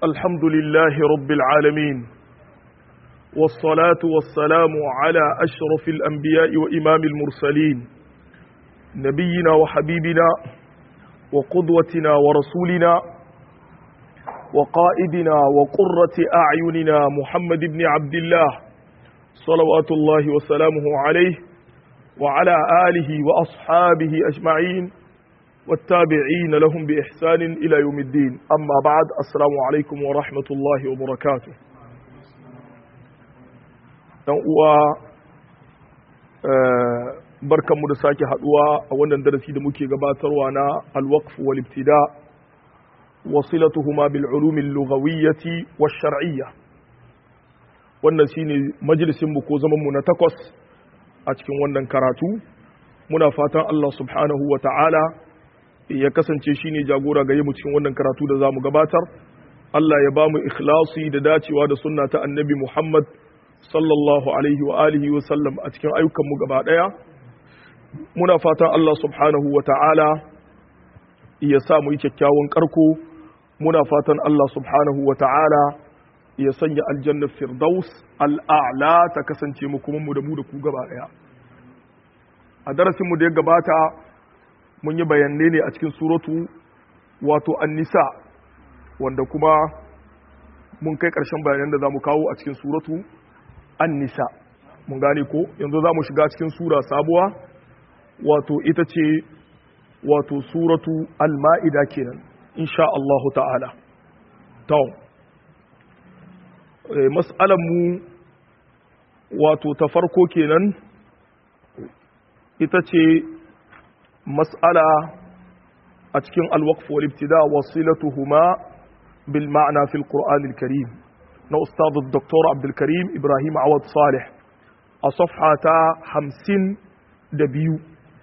الحمد لله رب العالمين والصلاة والسلام على أشرف الأنبياء وإمام المرسلين نبينا وحبيبنا وقدوتنا ورسولنا وقائدنا وقرة أعيننا محمد بن عبد الله صلوات الله وسلامه عليه وعلى آله وأصحابه أجمعين والتابعين لهم بإحسان إلى يوم الدين أما بعد السلام عليكم ورحمة الله وبركاته barkan mu da sake haduwa a wannan darasi da muke gabatarwa na al-waqf wal ibtida wasilatuhuma bil ulum al-lughawiyyah wash shar'iyyah wannan shine majalisin mu ko zaman mu na takwas a cikin wannan karatu muna fatan Allah subhanahu wa ta'ala ya kasance shine jagora ga mu cikin wannan karatu da zamu gabatar Allah ya bamu ikhlasi da dacewa da sunna ta annabi Muhammad sallallahu alaihi wa alihi wa sallam a cikin ayyukan mu gaba daya muna fatan Allah subhanahu wa ta'ala ya sa mu yi kyakkyawan karko muna fatan Allah subhanahu wa ta'ala ya sanya aljanna firdaus al'a'la ta kasance mu kuma mu da ku gaba daya a darasin mu da ya gabata mun yi bayanai ne a cikin suratu wato an-nisa wanda kuma mun kai karshen bayanan da zamu kawo a cikin suratu an-nisa mun gane ko yanzu zamu shiga cikin sura sabuwa wato ita ce wato suratu al-ma'ida kenan insha Allah ta'ala to mas'alan mu wato ta farko kenan ita ce mas'ala a cikin al-waqf wal ibtida wasilatuhuma bil ma'na fil Qur'an al-Karim na ustad Dr. Abdul Karim Ibrahim Awad Salih a safha ta 52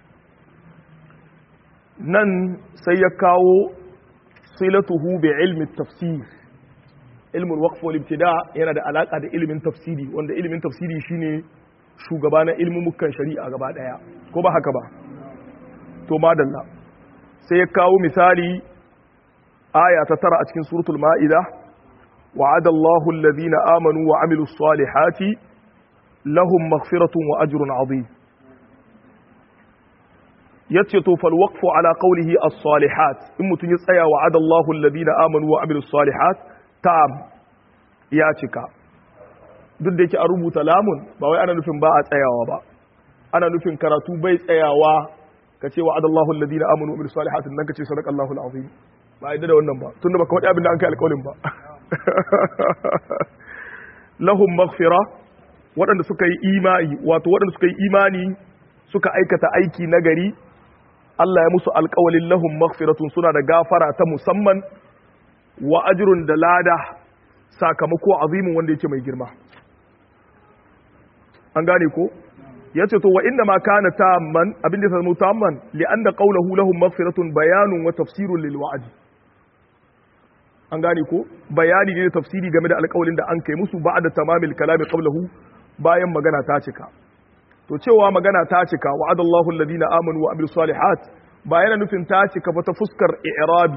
nan sai ya kawo silatuhu bi ilmi tafsir ilmin waqf wal ibtida yana da alaka da ilimin tafsiri wanda ilimin tafsiri shine shugaba na ilmumukan shari'a gaba daya ko ba haka ba to madalla sai ya kawo misali aya ta 9 a cikin suratul ma'ida wa'ada Allahu alladhina amanu wa amilus salihati lahum maghfiratun wa ajrun 'azim yace to fal waqfu ala qawlihi as-salihat in mutun ya tsaya wa'ada Allahu alladhina amanu wa amilus salihat tam ya cika duk da yake a rubuta lamun ba wai ana nufin ba a tsayawa ba ana nufin karatu bai tsayawa ka ce wa'ada Allahu alladhina amanu wa amilus salihati nan ka ce sadaqallahu al-azim ba yadda da wannan ba tunda baka wadi abin da an kai alƙawarin ba lahum maghfira waɗanda suka yi imani wato waɗanda suka yi imani suka aikata aiki nagari Allah ya musu alƙawalin lahum maghfiratun suna da gafara ta musamman wa ajrun da lada sakamako azimin wanda yake mai girma an gane ko yace to wa inna ma kana tamman abinda ya zama tamman li anna qawluhu lahum maghfiratun bayanun wa tafsirun lil wa'd an gane ko bayani ne da tafsiri game da alƙawalin da an kai musu ba'da tamamil kalami qablahu bayan magana ta cika to cewa magana ta cika wa'adallahu alladhina amanu wa amilus salihat ba yana nufin ta cika ba ta fuskar i'rabi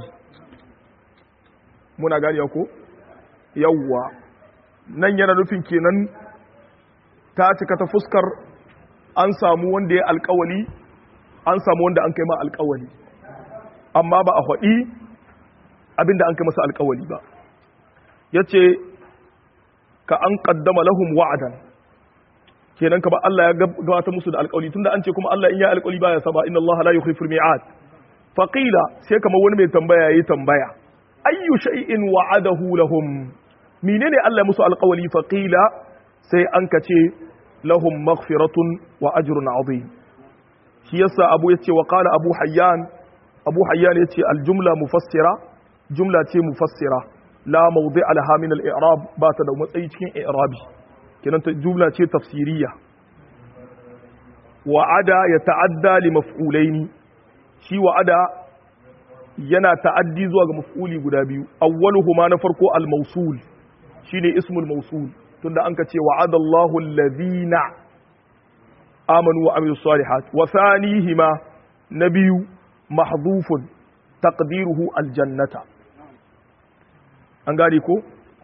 muna gani ko yawwa nan yana nufin kenan ta cika ta fuskar an samu wanda ya alƙawali an samu wanda an kai ma alƙawali amma ba a faɗi abinda an kai masa alƙawali ba yace ka an qaddama lahum wa'dan kenan ka ba Allah ya gabata musu da alƙawli tunda an ce kuma Allah in ya alƙawli baya saba inna Allah la yukhlifu al-mi'ad faqila sai kamar wani mai tambaya yayi tambaya ayyu shay'in wa'adahu lahum menene Allah ya musu alƙawli faqila sai an kace lahum maghfiratun wa ajrun 'azim shi yasa abu yace wa qala abu hayyan yace al-jumla mufassira jumla ce mufassira la mawdi'a laha min al-i'rab ba ta da matsayi cikin i'rabi kenan ta jumla ce tafsiriya wa'ada ya ta'adda li maf'ulaini shi wa'ada yana ta'addi zuwa ga maf'uli guda biyu awwaluhuma na farko al-mawsul shine ismul mawsul tunda an ka ce wa'ada Allahu alladhina amanu wa amilus salihat wa thanihima nabiyu mahdhufun taqdiruhu al-jannata an gane ko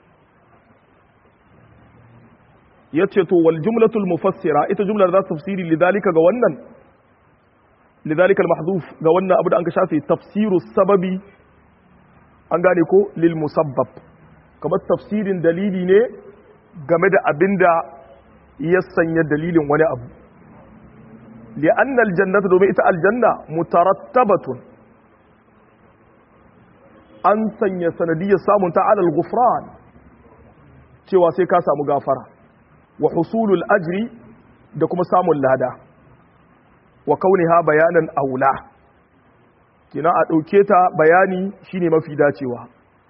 yace to wal jumlatul mufassira ita jumlar za ta tafsiri lidalika ga wannan lidalika al mahdhuf ga wannan abu da an ka shafe tafsiru sababi an gane ko lil musabbab kamar tafsirin dalili ne game da abinda ya sanya dalilin wani abu li'anna aljannata domin ita aljanna mutarattabatun an sanya sanadiyar samun ta alal ghufran cewa sai ka samu gafara wa husulul ajri da kuma samun lada wa kauniha bayanan aula kina a dauke ta bayani shine mafi dacewa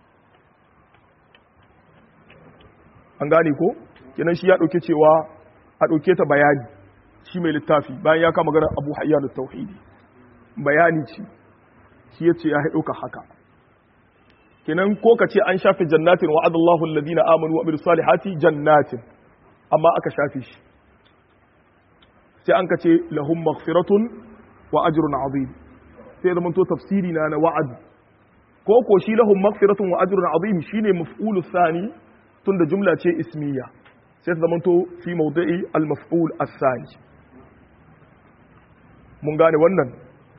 an gane ko kenan shi ya dauke cewa a dauke ta bayani shi mai littafi bayan ya kama ganin Abu Hayyan at-Tauhidi bayani ce shi yace ya dauka haka kenan ko kace an shafe jannatin wa'adallahu alladhina amanu wa amilus salihati jannatin amma aka shafe shi sai an kace lahum maghfiratun wa ajrun azim sai da mun to tafsiri na wa'ad ko shi lahum maghfiratun wa ajrun azim shine maf'ulu thani tunda jumla ce ismiya sai ta zamanto fi mawdi'i al-maf'ul as-sani mun gane wannan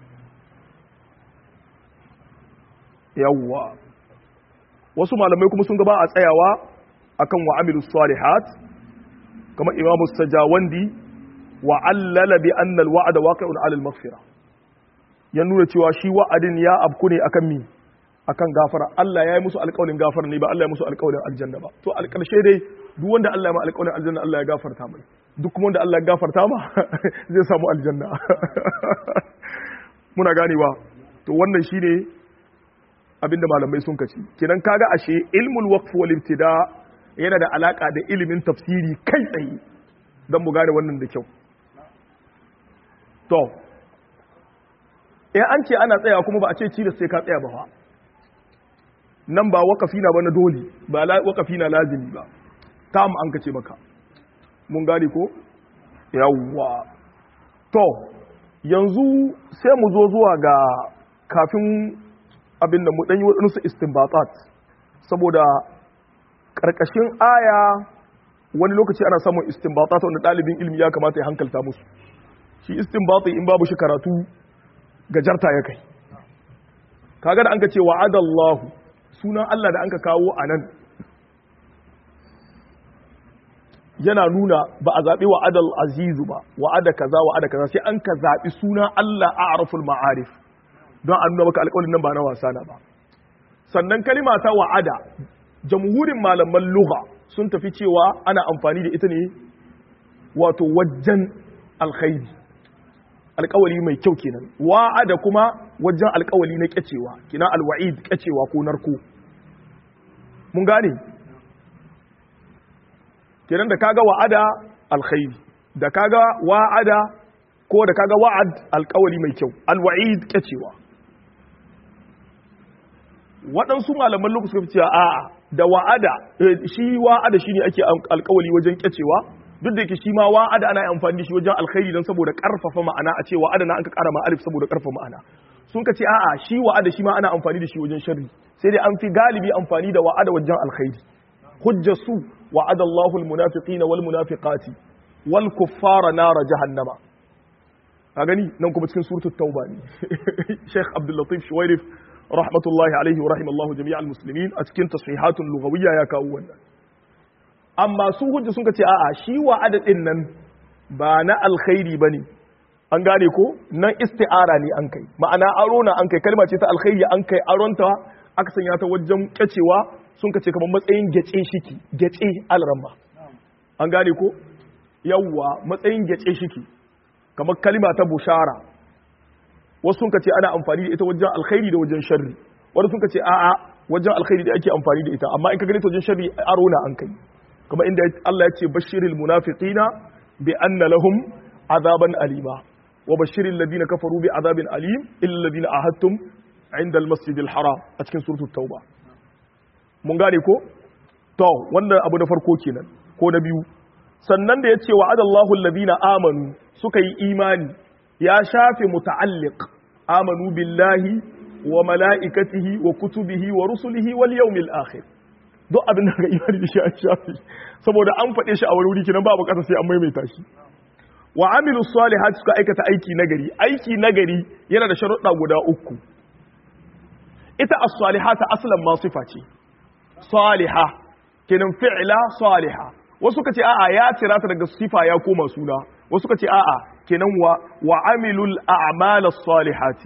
yawwa wasu malamai kuma sun gaba a tsayawa akan wa amilus salihat kamar imamu sajawandi wa allala bi anna al-wa'da waqi'un 'ala al-maghfira ya nuna cewa shi wa'adin ya abku ne akan mi akan gafara Allah ya yi musu alƙawarin gafara ne ba Allah ya musu alƙawarin aljanna ba to alƙarshe dai duk wanda Allah ya ma alƙawarin aljanna Allah ya gafarta mai duk kuma wanda Allah ya gafarta ma zai samu aljanna muna ganewa to wannan shine abinda malamai sun kaci kenan kaga ashe ilmul waqf wal ibtida yana da alaka da ilimin tafsiri kai tsaye dan mu gane wannan da kyau to an ce ana tsaya kuma ba a ce ci da sai ka tsaya ba fa nan ba wakafi na ba na dole ba wakafi na lazimi ba tam an kace maka mun gane ko yawwa to yanzu sai mu zo zuwa ga kafin abin da mu dan yi wadansu istinbatat saboda karkashin aya wani lokaci ana samun istinbatat wanda dalibin ilimi ya kamata ya hankalta musu shi istinbati in babu shi karatu gajarta ya kai kaga da an ka ce wa'adallahu sunan Allah da an ka kawo a nan yana nuna ba a zaɓi wa'adal azizu ba wa'ada kaza sai an ka zaɓi sunan Allah a araful ma'arif don an nuna maka alƙawarin nan ba na wasa na ba sannan kalima ta wa'ada jamhurin malaman lugha sun tafi cewa ana amfani da ita ne wato wajen alkhairi alkawali mai kyau kenan wa'ada kuma wajen alkawali na kyacewa kina alwa'id kyacewa ko narko mun gane kenan da kaga wa'ada alkhairi da kaga wa'ada ko da kaga wa'ad alkawali mai kyau alwa'id kyacewa waɗansu malaman lokaci suka fi cewa a'a da wa'ada shi wa'ada shine ake alkawali wajen kyacewa duk da yake shi ma wa'ada ana amfani da shi wajen alkhairi don saboda karfafa ma'ana a ce wa'ada na an ka kara ma alif saboda karfafa ma'ana sun ka ce a'a shi wa'ada shi ma ana amfani da shi wajen sharri sai dai an fi galibi amfani da wa'ada wajen alkhairi hujja su wa'ada Allahu almunafiqina wal munafiqati wal kuffara nar jahannama ka gani nan kuma cikin suratul tauba ne Sheikh Abdul Latif Shuwairif rahmatullahi alaihi wa rahimallahu jami'al muslimin a cikin tashihatun lughawiyya ya kawo wannan amma su hujja sun ce a'a shi wa'ada din nan ba na alkhairi bane an gane ko nan isti'ara ne an kai ma'ana aro na an kai kalma ce ta alkhairi an kai aronta aka sanya ta wajen kyacewa sun ce kamar matsayin gece shiki gece alramma an gane ko yawwa matsayin gece shiki kamar kalma ta bushara wasu sun ce ana amfani da ita wajen alkhairi da wajen sharri wanda sun ce a'a wajen alkhairi da ake amfani da ita amma in ka gani ta wajen sharri aro na an kai kuma inda Allah ya ce bashiril munafiqina bi anna lahum azaban alima wa bashiril ladina kafaru bi azabin alim illa ladina ahadtum inda al-masjidil haram a cikin suratul tauba mun gane ko to wannan abu na farko kenan ko na biyu sannan da yace wa'adallahu alladhina amanu suka yi imani ya shafe muta'alliq amanu billahi wa mala'ikatihi wa kutubihi wa rusulihi wal yawmil akhir duk abin da ga imani da shi an shafi saboda an faɗe shi a wani wuri kinan ba bukatar sai an maimaita shi wa amilu salihati suka aikata aiki nagari yana da sharuɗa guda uku ita as-salihata aslan ma sifa ce salihah kenan fi'la salihah wasu kace a'a ya tira ta daga sifa ya koma suna wasu kace a'a kenan wa amilul a'mal as-salihati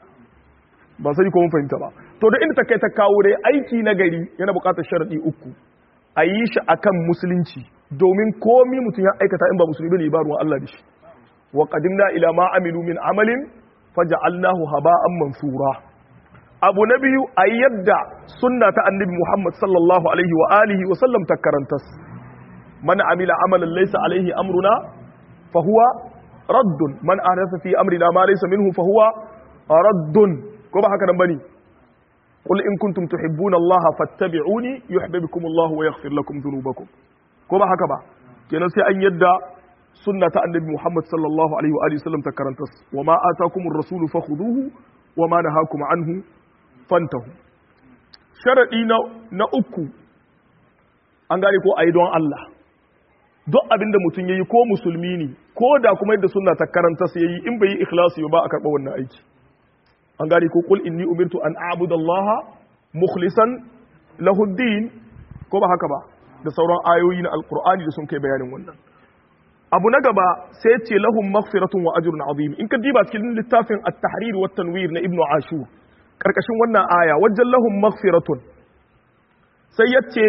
ba sai ko mun fahimta ba to da inda ta kai ta kawo dai aiki nagari yana buƙatar sharadi uku a yi shi akan musulunci domin komi mutum ya aikata in ba musulmi ne ba ruwan Allah da shi wa qadimna ila ma amilu min amalin faj'alnahu haba'an mansura abu na biyu a yadda sunna ta annabi Muhammad sallallahu alaihi wa alihi wa sallam ta karantas man amila amalan laysa alaihi amruna fa huwa raddun man ahdatha fi amrina ma laysa minhu fa huwa raddun ko ba haka nan bane qul in kuntum tuhibbuna allaha fattabi'uni yuhibbukum allah wa yaghfir lakum dhunubakum ko ba haka ba kenan sai an yadda sunna ta annabi Muhammad sallallahu alaihi wa alihi wasallam ta karantas wa ma atakumur rasulu fakhuduhu wa ma nahakum anhu fantahu sharadi na uku an gane ko ayi don Allah duk abinda mutum yayi ko musulmi ne ko da kuma yadda sunna ta karanta sai yayi in bai yi ikhlasi ba a karba wannan aiki an gane ko qul inni umirtu an a'budu allaha mukhlishan lahu ad-din ko ba haka ba da sauran ayoyi na alqur'ani da sun kai bayanin wannan abu na gaba sai ce lahum maghfiratun wa ajrun azim in ka diba cikin littafin at-tahrir wa tanwir na ibnu ashur karkashin wannan aya wajen lahum maghfiratun sai yace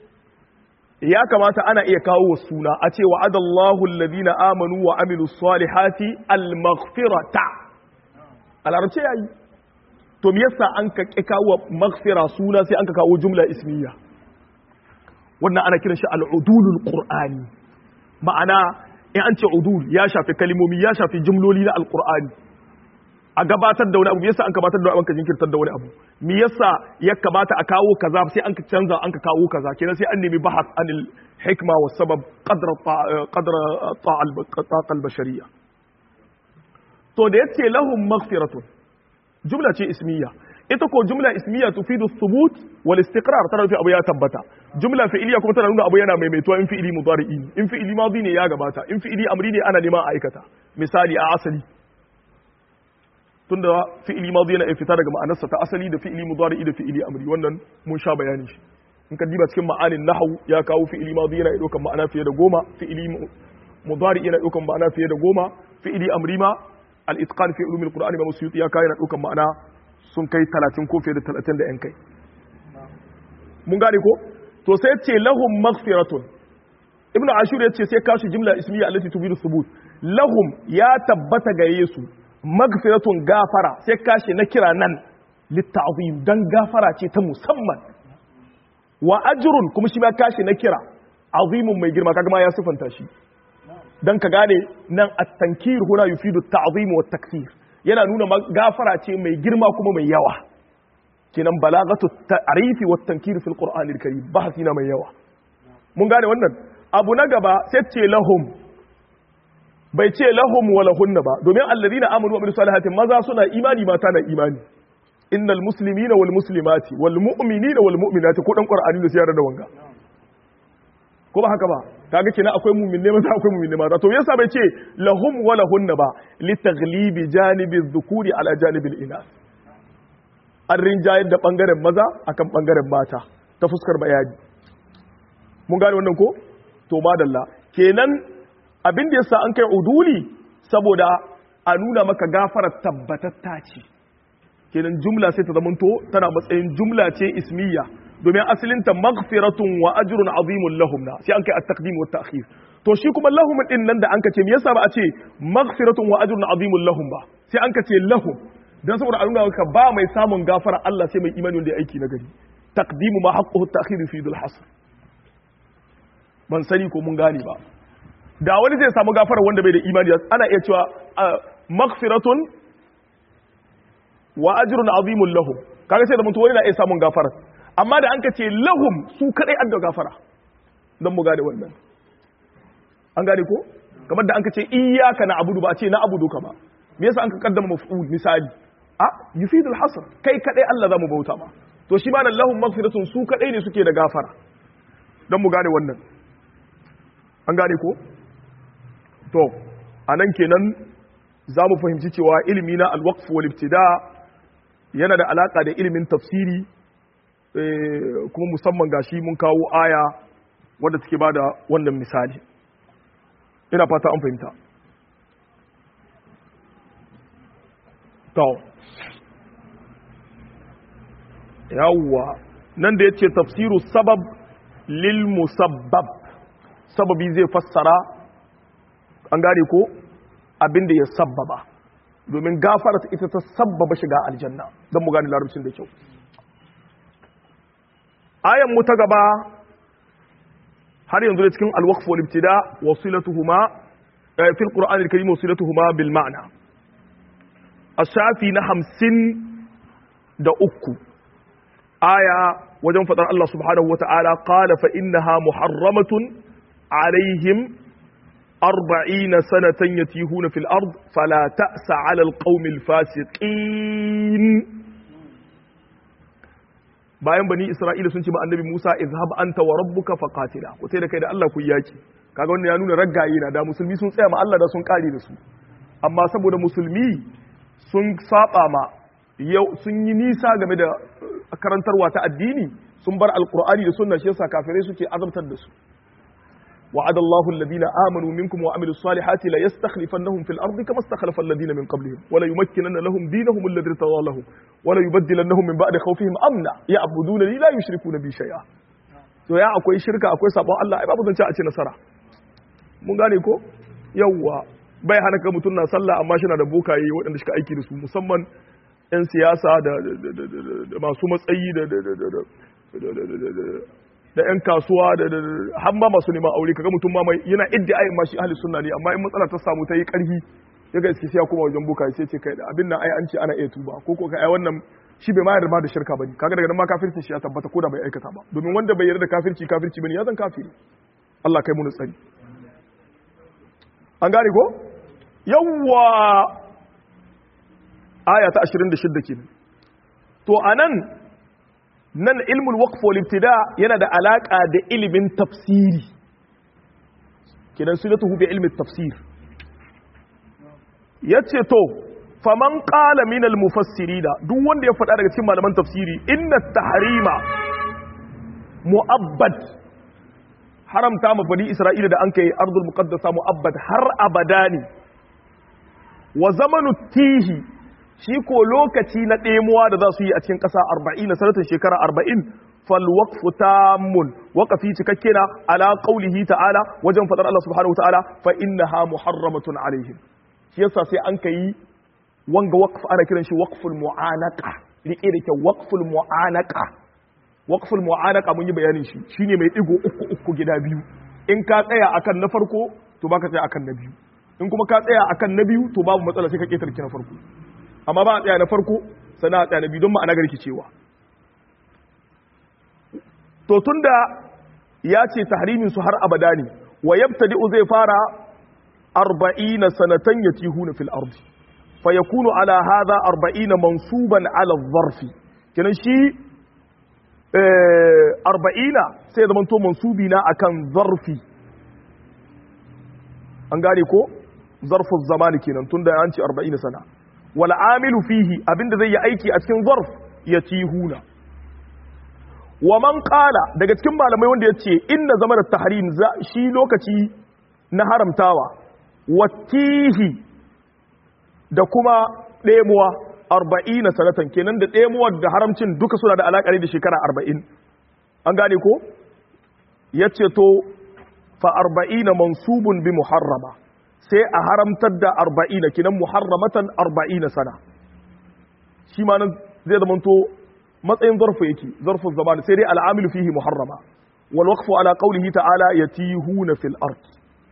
ya kamata ana iya kawo suna a ce wa'adallahu alladhina amanu wa amilus salihati al-maghfirata al-arabci yayi to me yasa an ka kawo maghfira suna sai an ka kawo jumla ismiya wannan ana kiran shi al-udulul qur'ani ma'ana in an ce udul ya shafi kalimomi ya shafi jumloli na al-qur'ani a gabatar da wani abu yasa an gabatar da wani abu ka jinkirtar da wani abu me yasa ya kamata a kawo kaza sai an ka canza an ka kawo kaza kenan sai an nemi bahas anil hikma was sabab qadra ta'al bashariyya to da yace lahum maghfiratun jumla ce ismiya ita ko jumla ismiya tufidu thubut wal istiqrar tana nufi abu ya tabbata jumla fi'iliya kuma tana nuna abu yana maimaituwa in fi'ili mudari'i in fi'ili madi ne ya gabata in fi'ili amri ne ana neman a aikata misali a asali tunda fi'ili madi yana fita daga ma'anarsa ta asali da fi'ili mudari'i da fi'ili amri wannan mun sha bayani shi in ka diba cikin ma'anin nahwu ya kawo fi'ili madi yana daukan ma'ana fiye da 10 fi'ili mudari'i yana daukan ma'ana fiye da 10 fi'ili amri ma al-itqan fi ulumil qur'ani ba musyuti ya kawo yana daukan ma'ana sun kai 30 ko fiye da 30 da yan kai mun gane ko to sai ce lahum maghfiratun ibnu ashur ya ce sai kashi jumla ismiya allati tubidu thubut lahum ya tabbata gare su magfiratun gafara sai kashi na kira nan litta'zim dan gafara ce ta musamman wa ajrun kuma shi ma kashi na kira azimun mai girma kaga ma ya sifanta shi dan ka gane nan at-tankir huna yufidu at-ta'zim wa at-takthir yana nuna gafara ce mai girma kuma mai yawa kenan balagatu ta'rifi wa at-tankir fil qur'anil karim bahasi na mai yawa mun gane wannan abu na gaba sai ce lahum bai ce lahum wa lahunna ba domin alladhina amanu wa amilus salihati maza suna imani mata na imani innal muslimina wal muslimati wal mu'minina wal mu'minati ko dan qur'ani da siyar da wanga ko ba haka ba kaga kenan akwai mu'minne maza akwai mu'minne mata to yasa bai ce lahum wa lahunna ba li taghlibi janibi dhukuri ala janibil inas an rinjayar da bangaren maza akan bangaren mata ta fuskar bayani mun gane wannan ko to madalla kenan abin da yasa an kai uduli saboda a nuna maka gafarar tabbatatta ce kenan jumla sai ta zamanto tana matsayin jumla ce ismiya domin asalin ta maghfiratun wa ajrun azimun lahum na sai an kai at-taqdim wa at-ta'khir to shi kuma lahum din nan da an ka ce me yasa ba a ce maghfiratun wa ajrun azimun lahum ba sai an ka ce lahum dan saboda a nuna maka ba mai samun gafara Allah sai mai imani wanda ya aiki na gari taqdimu ma haqquhu at-ta'khir fi dhul hasr ban sani ko mun gane ba da wani zai samu gafara wanda bai da imani ana iya cewa maghfiratun wa ajrun azimun lahum kaga sai da mutum wani na iya samun gafara amma da an ka ce lahum su kadai an da gafara dan mu gane wannan an gane ko kamar da an ka ce iyyaka na'budu ba a ce na abudu ka ba me yasa an ka kaddama maf'ul misali a yufidul hasr kai kadai Allah zamu bauta ba to shi ma nan lahum maghfiratun su kadai ne suke da gafara dan mu gane wannan an gane ko to anan kenan za mu fahimci cewa ilimi na alwaqf wal ibtida yana da alaka da ilimin tafsiri kuma musamman gashi mun kawo aya wadda take bada wannan misali ina fata an fahimta to yawwa nan da yace tafsiru sabab lil musabbab sababi zai fassara an gane ko abinda ya sabbaba domin gafara ita ta sabbaba shiga aljanna don mu gane larabcin da kyau ayan mu ta gaba har yanzu da cikin alwaqf wal ibtida wasilatuhuma fil qur'an al-karim wasilatuhuma bil ma'na asafi na 53 aya wajen fadar Allah subhanahu wata'ala qala fa innaha muharramatun alaihim 40 sanatan yatihuna fil ard fala ta'sa 'ala al-qaumil fasiqin bayan bani Isra'ila sun ce ma annabi Musa izhab anta wa rabbuka faqatila ko sai da kai da Allah ku yaki kaga wannan ya nuna raggaye na da musulmi sun tsaya ma Allah da sun kare da su amma saboda musulmi sun saba ma yau sun yi nisa game da karantarwa ta addini sun bar alqur'ani da sunna shi yasa kafirai suke azabtar da su وعد الله الذين آمنوا منكم وعملوا الصالحات لا يستخلفنهم في الأرض كما استخلف الذين من قبلهم ولا يمكنن لهم دينهم الذي ارتضى لهم ولا يبدلنهم من بعد خوفهم أمنا يعبدونني لا يشركون بي شيئا to ya akwai shirka akwai sabon Allah ai babu zance a ce nasara mun gane ko yawwa bai hana ka mutun na sallah amma shi na da bokaye waɗanda suka aiki da su musamman yan siyasa da masu matsayi da yan kasuwa da har ma masu neman aure kaga mutum ma mai yana iddiayin ma shi ahli sunna ne amma in matsala ta samu ta yi karfi ya ga iske sai ya koma wajen bokaye sai ce kai da abin nan ai an ce ana iya tuba ko kai ai wannan shi bai ma yarda da shirka bane kaga daga nan ma kafirci shi ya tabbata ko da bai aikata ba domin wanda bai yarda da kafirci bane ya zan kafiri Allah kai mu tsari an gane ko yawwa aya ta 26 kenan to anan nan ilmul waqf wal ibtida yana da alaka da ilimin tafsiri kenan sunatuhu bi ilmi tafsir yace to faman qala min al mufassirina duk wanda ya faɗa daga cikin malaman tafsiri inna tahrima mu'abbad haramta ma bani isra'ila da an kai ardul muqaddasa mu'abbad har abadani wa zamanu tihi shi ko lokaci na ɗemuwa da za su yi a cikin ƙasa 40 sanatin shekara 40 fal waqfu tammun waqafi cikakke na ala qawlihi ta'ala wajen fadar Allah subhanahu wa ta'ala fa innaha muharramatun alaihim shi yasa sai an kai wanga waqf ana kiran shi waqful mu'anaqa rike da kyau waqful mu'anaqa waqful mu'anaqa mun yi bayanin shi shine mai digo uku gida biyu in ka tsaya akan na farko to baka tsaya akan na biyu in kuma ka tsaya akan na biyu to babu matsala sai ka ketarki na farko amma ba a tsaya na farko sana a tsaya na biyu don ma'ana garki cewa to tunda ya ce tahrimin su har abada ne wa yabtadi'u zai fara 40 sanatan yatihuna fil ardi fa yakunu ala hadha 40 mansuban ala adh-dharfi kenan shi 40 sai zaman to mansubi na akan zarfi an gane ko zarfu zamani kenan tunda an ce 40 sana wal amilu fihi abinda zai yi aiki a cikin zarf yatihuna wa man qala daga cikin malamai wanda yace inna zaman at-tahrim shi lokaci na haramtawa wattihi da kuma ɗemuwa 40 sanatan kenan da ɗemuwar da haramcin duka suna da alaƙa da shekara 40 an gane ko yace to fa 40 mansubun bi muharrama sai a haramtar da 40 kenan muharramatan 40 sana shi ma nan zai zamanto matsayin zarfu yake zarfu zaman sai dai al'amilu fihi muharrama wal waqfu ala qawlihi ta'ala yatihuna fil ard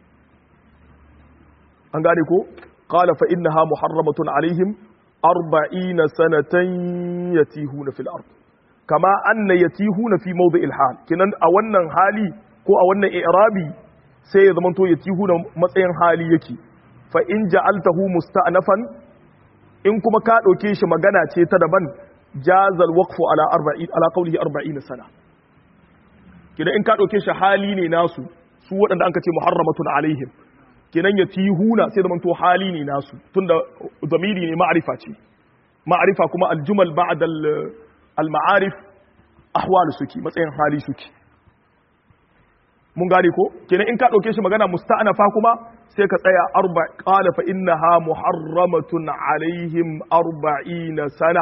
an gane ko qala fa innaha muharramatun alaihim 40 sanatan yatihuna fil ard kama anna yatihuna fi mawdi'il hal kinan a wannan hali ko a wannan i'rabi sai ya zamanto yatihuna matsayin hali yake fa in ja'altahu musta'nafan in kuma ka dauke shi magana ce ta daban jazal waqfu ala qawlihi 40 sana kidan in ka dauke shi hali ne nasu su waɗanda an ka ce muharramatun alaihim kidan yatihuna sai da manto hali ne nasu tunda zamiri ne ma'rifa ce ma'rifa kuma aljumal ba'da al-ma'arif ahwal suki matsayin hali suki mun gane ko kenan in ka dauke shi magana musta'nafa kuma sai ka tsaya qala fa innaha muharramatun alaihim 40 sana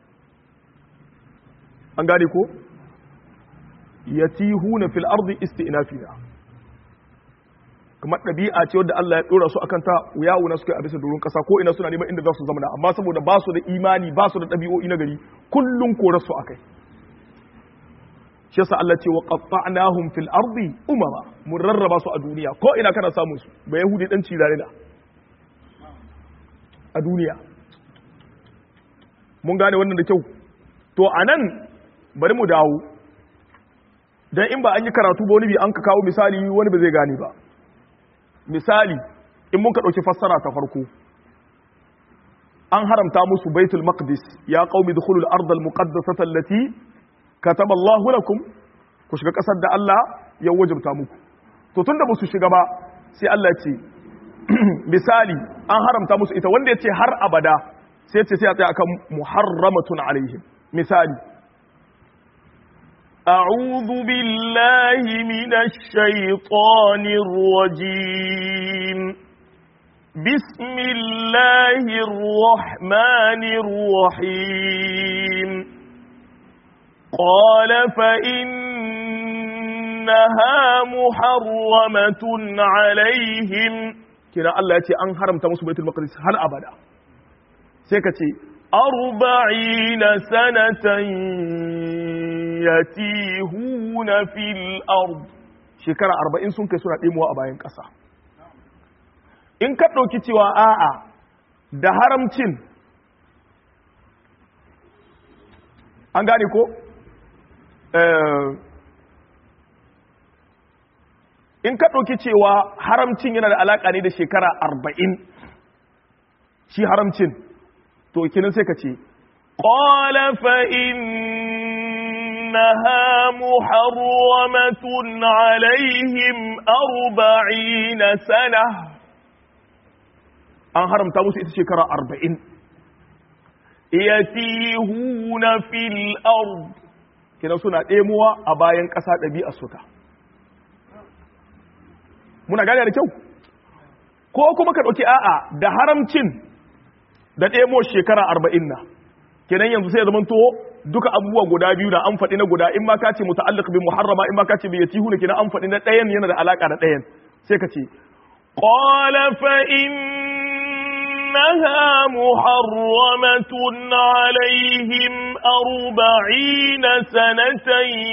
an gane ko yatihuna fil ardi isti'nafina kamar ɗabi'a ce wadda Allah ya dora su akan ta wuyawuna suka a bisa doron kasa ko ina suna neman inda za su zamana amma saboda ba su da imani ba su da ɗabi'o'i na gari kullum korar su akai shi yasa Allah ce wa qatta'nahum fil ardi umama mun rarraba su a duniya ko ina kana samun su ba yahudi dan cirare da a duniya mun gane wannan da kyau to anan bari mu dawo dan in ba an yi karatu ba wani bi an ka kawo misali wani ba zai gane ba misali in mun ka dauki fassara ta farko an haramta musu baitul maqdis ya qaumi dukhulul ardal muqaddasata allati kataba Allahu lakum ku shiga kasar da Allah ya wajabta muku to tunda ba su shiga ba sai Allah ya ce misali an haramta musu ita wanda ya ce har abada sai ya ce sai ya tsaya akan muharramatun alaihim misali a'udhu billahi minash shaitanir rajim bismillahir rahmanir rahim قال فإنها محرمة عليهم كنا الله يتي أن حرمت مسو بيت المقدس هل أبدا سيكتي 40 سنة يتيهون في الأرض شكرا 40 سنة سنة إموا أباين كسا إن كتلو كتوا da haramcin an gane ko in ka ɗauki cewa haramcin yana da alaƙa ne da shekara 40 shi haramcin to kinan sai ka ce qala fa innaha muharramatun alaihim 40 sana an haramta musu ita shekara 40 yatihuna fil ard kina suna ɗemuwa a bayan ƙasa ɗabi'a suka muna gane da kyau ko kuma ka ɗauki a'a da haramcin da ɗemo shekara 40 na kenan yanzu sai ya zama to duka abubuwa guda biyu da an faɗi na guda in ma ka ce muta'alliq bi muharrama in ma ka ce bi yatihuna kenan an faɗi na ɗayan yana da alaka da ɗayan sai ka ce qala fa إنها محرمة عليهم 40 سنة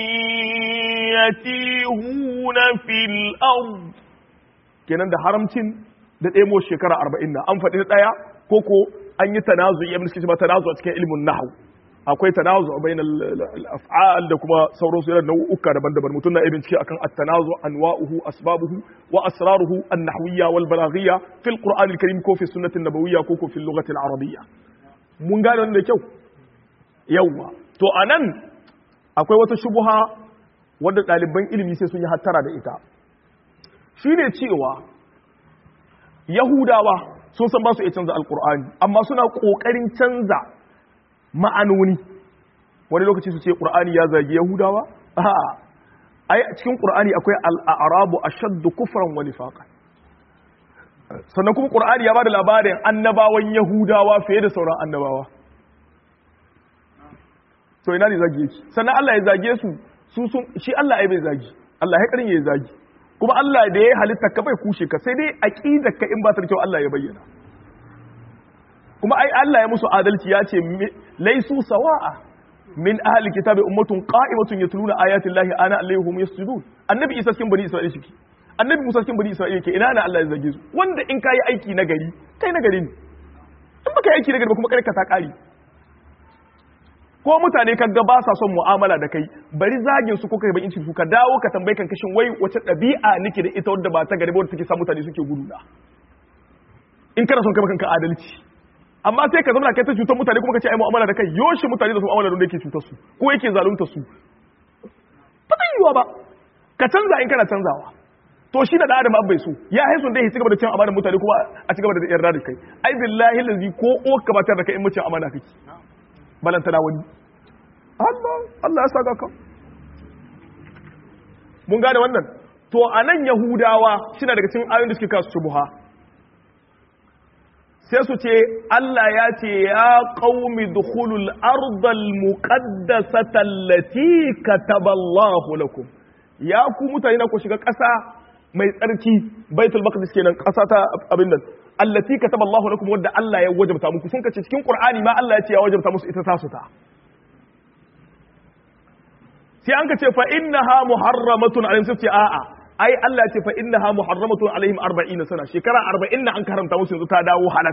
يتيهون في الأرض kenan da haramcin da ɗemo shekara 40 na an faɗi na ɗaya koko an yi tanazu iya suke ba tanazu a cikin ilimin nahwu akwai tanazu bain al-af'al da kuma sauran su nau'uka daban-daban mutum na ibn ciki akan at-tanazu anwa'uhu asbabuhu wa asraruhu an-nahwiyya wal balaghiyya fil qur'an al-karim ko fi sunnati an-nabawiyya ko fi lughati al-arabiyya mun gane wannan da kyau yawa to anan akwai wata shubha wanda ɗaliban ilimi sai sun yi hattara da ita shine cewa yahudawa sun san ba su iya canza al-qur'ani amma suna kokarin canza ma'anoni wani lokaci su ce ƙur'ani ya zagi yahudawa ai cikin ƙur'ani akwai al'arabu ashaddu kufran wa nifaqan sannan kuma ƙur'ani ya bada labarin annabawan yahudawa fiye da sauran annabawa to ina ne zagi yake sannan Allah ya zage su shi Allah ai bai zagi Allah ya karin ya zagi kuma Allah da ya halitta ka bai kushe ka sai dai aqidar ka in ba ta da kyau Allah ya bayyana kuma ai Allah ya musu adalci ya ce laisu sawa'a min ahli kitabi ummatun qa'imatun yatluna ayati llahi ana alayhim yasjudun annabi Isa cikin bani Isra'ila shi annabi Musa cikin bani Isra'ila ke ina na Allah ya zage su wanda in kai aiki na gari kai na gari ne in baka yi aiki na gari ba kuma kai ka ta kare ko mutane kaga ba sa son mu'amala da kai bari zagin su ko kai ba inci su ka dawo ka tambaye kan kashin wai wace dabi'a nake da ita wadda ba ta gari ba wadda take sa mutane suke gudu da in kana son kai kanka adalci amma sai ka zama kai ta cutar mutane kuma ka ce ai mu'amala da kai yoshi mutane da su mu'amala da yake cutar su ko yake zalunta su ba zai yiwa ba ka canza in kana canzawa to shi da adam abbai su ya haisu dai ya cigaba da cin amanar mutane kuma a cigaba da yarda da kai ai billahi lazi ko ka batar da kai in mucin amana kake balanta da wani Allah ya saka ka mun gane wannan to anan yahudawa shine daga cikin ayoyin da suke kasu shubuha sai su ce Allah ya ce ya qaumi dukhulul ardal muqaddasata allati kataballahu lakum ya ku mutane na ku shiga ƙasa mai tsarki baitul maqdis kenan ƙasa ta abin nan allati kataballahu lakum wanda Allah ya wajabta muku sun kace cikin qur'ani ma Allah ya ce ya wajabta musu ita tasu ta sai an kace fa innaha muharramatun alayhim sai ce a'a ai Allah ya ce fa innaha muharramatun alaihim 40 sana shekara 40 na an karanta musu yanzu ta dawo halal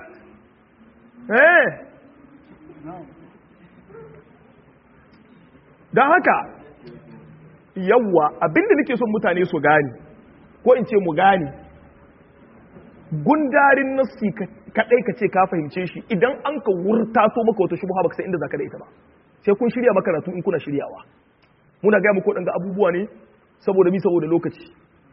dan haka yawa abinda nake son mutane su gane ko in ce mu gane gundarin nassi kadai ka ce ka fahimce shi idan an ka wurtato maka wata shubha baka san inda zaka da ita ba sai kun shirya makaratu in kuna shiryawa muna ga muku danga abubuwa ne saboda lokaci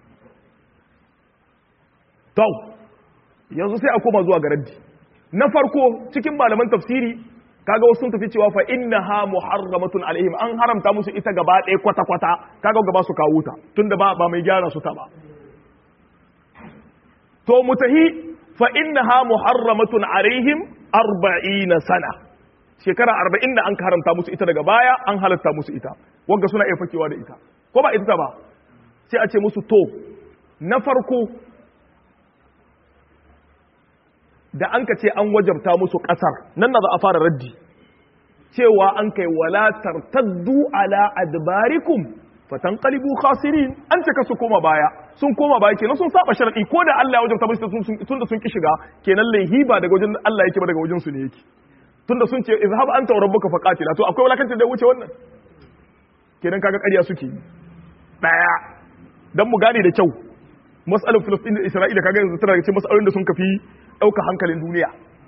to yanzu sai a koma zuwa ga raddi na farko cikin malaman tafsiri kaga wasu sun tafi cewa fa innaha muharramatun alaihim an haramta musu ita gaba ɗaya kwata kaga gaba su kawo ta tunda ba mai gyara su ta ba to mutahi fa innaha muharramatun alaihim 40 sana shekara 40 da an haramta musu ita daga baya an halatta musu ita wanda suna iya fakewa da ita ko ba ita ba sai a ce musu to na farko da an ka ce an wajabta musu ƙasar nan na za a fara raddi cewa an kai wala tartaddu ala adbarikum fatanqalibu khasirin an ce ka su koma baya sun koma baya kenan sun saba sharadi ko da Allah ya wajabta musu tunda sun ki shiga kenan laihi ba daga wajen Allah yake ba daga wajen su ne yake tunda sun ce izhab anta wa rabbuka faqatila to akwai walakancin da wuce wannan kenan kaga ƙarya suke daya dan mu gane da kyau mas'alar Filistin da Isra'ila kaga yanzu tana daga cikin mas'alolin da sun kafi ɗauka hankalin duniya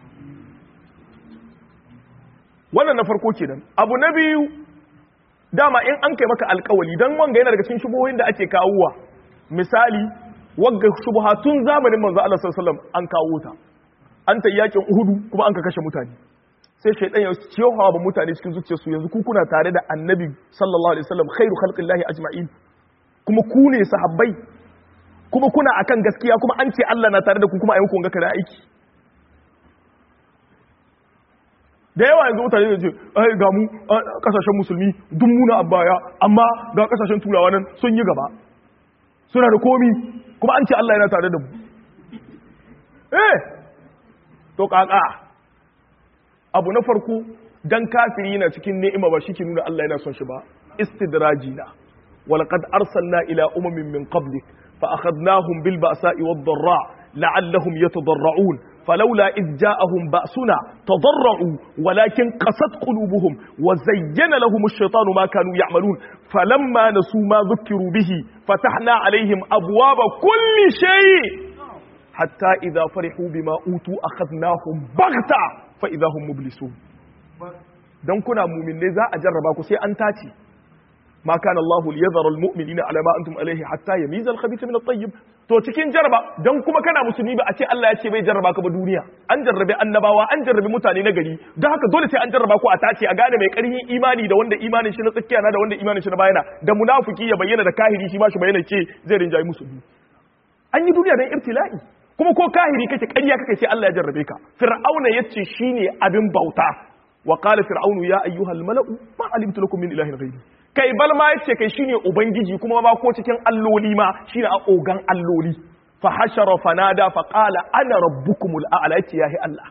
wannan na farko kenan abu na biyu dama in an kai maka alkawali dan wanga yana daga cikin shubuhoyin da ake kawowa misali wagga shubuha tun zamanin manzo Allah sallallahu alaihi wasallam an kawo ta an ta yakin Uhud kuma an ka kashe mutane sai shaydan ya ciyowa ba mutane cikin zuciyarsu yanzu ku kuna tare da annabi sallallahu alaihi wasallam khairu khalqillahi ajma'in kuma ku ne sahabbai kuma kuna akan gaskiya kuma an ce Allah na tare da ku kuma a yi muku gaka da aiki da yawa yanzu mutane da ce ai ga mu kasashen musulmi duk muna a baya amma ga kasashen turawa nan sun yi gaba suna da komi kuma an ce Allah yana tare da mu to kaka abu na farko dan kafiri yana cikin ni'ima ba shi ke nuna Allah yana son shi ba istidraji na walaqad arsalna ila umamin min qablik فأخذناهم بالبأساء والضراء لعلهم يتضرعون فلولا إذ جاءهم بأسنا تضرعوا ولكن قست قلوبهم وزين لهم الشيطان ما كانوا يعملون فلما نسوا ما ذكروا به فتحنا عليهم أبواب كل شيء حتى إذا فرحوا بما أوتوا أخذناهم بغتة فإذا هم مبلسون don kuna mu'minai za a jarraba ku sai an tace ma kana Allah liyadhara almu'minina ala ma antum alayhi hatta yamiza al-khabitha min at-tayyib to cikin jarraba dan kuma kana musulmi ba a ce Allah ya ce bai jarraba ka ba duniya an jarrabe annabawa an jarrabe mutane na gari don haka dole sai an jarraba ku a tace a gane mai karhin imani da wanda imanin shi na tsakiya na da wanda imanin shi na bayana da munafiki ya bayyana da kahiri shi ba shi bayyana ce zai rinjayi musulmi an yi duniya dan ibtila'i kuma ko kahiri kake ƙarya kake sai Allah ya jarrabe ka fir'auna yace shine abin bauta wa qala fir'aunu ya ayyuhal mala'u ma alimtu lakum min ilahin ghayri kai bal ma yace kai shine ubangiji kuma ba ko cikin alloli ma shine a ogan alloli fa hashara fanada fa qala ana rabbukumul a'la yace yahi Allah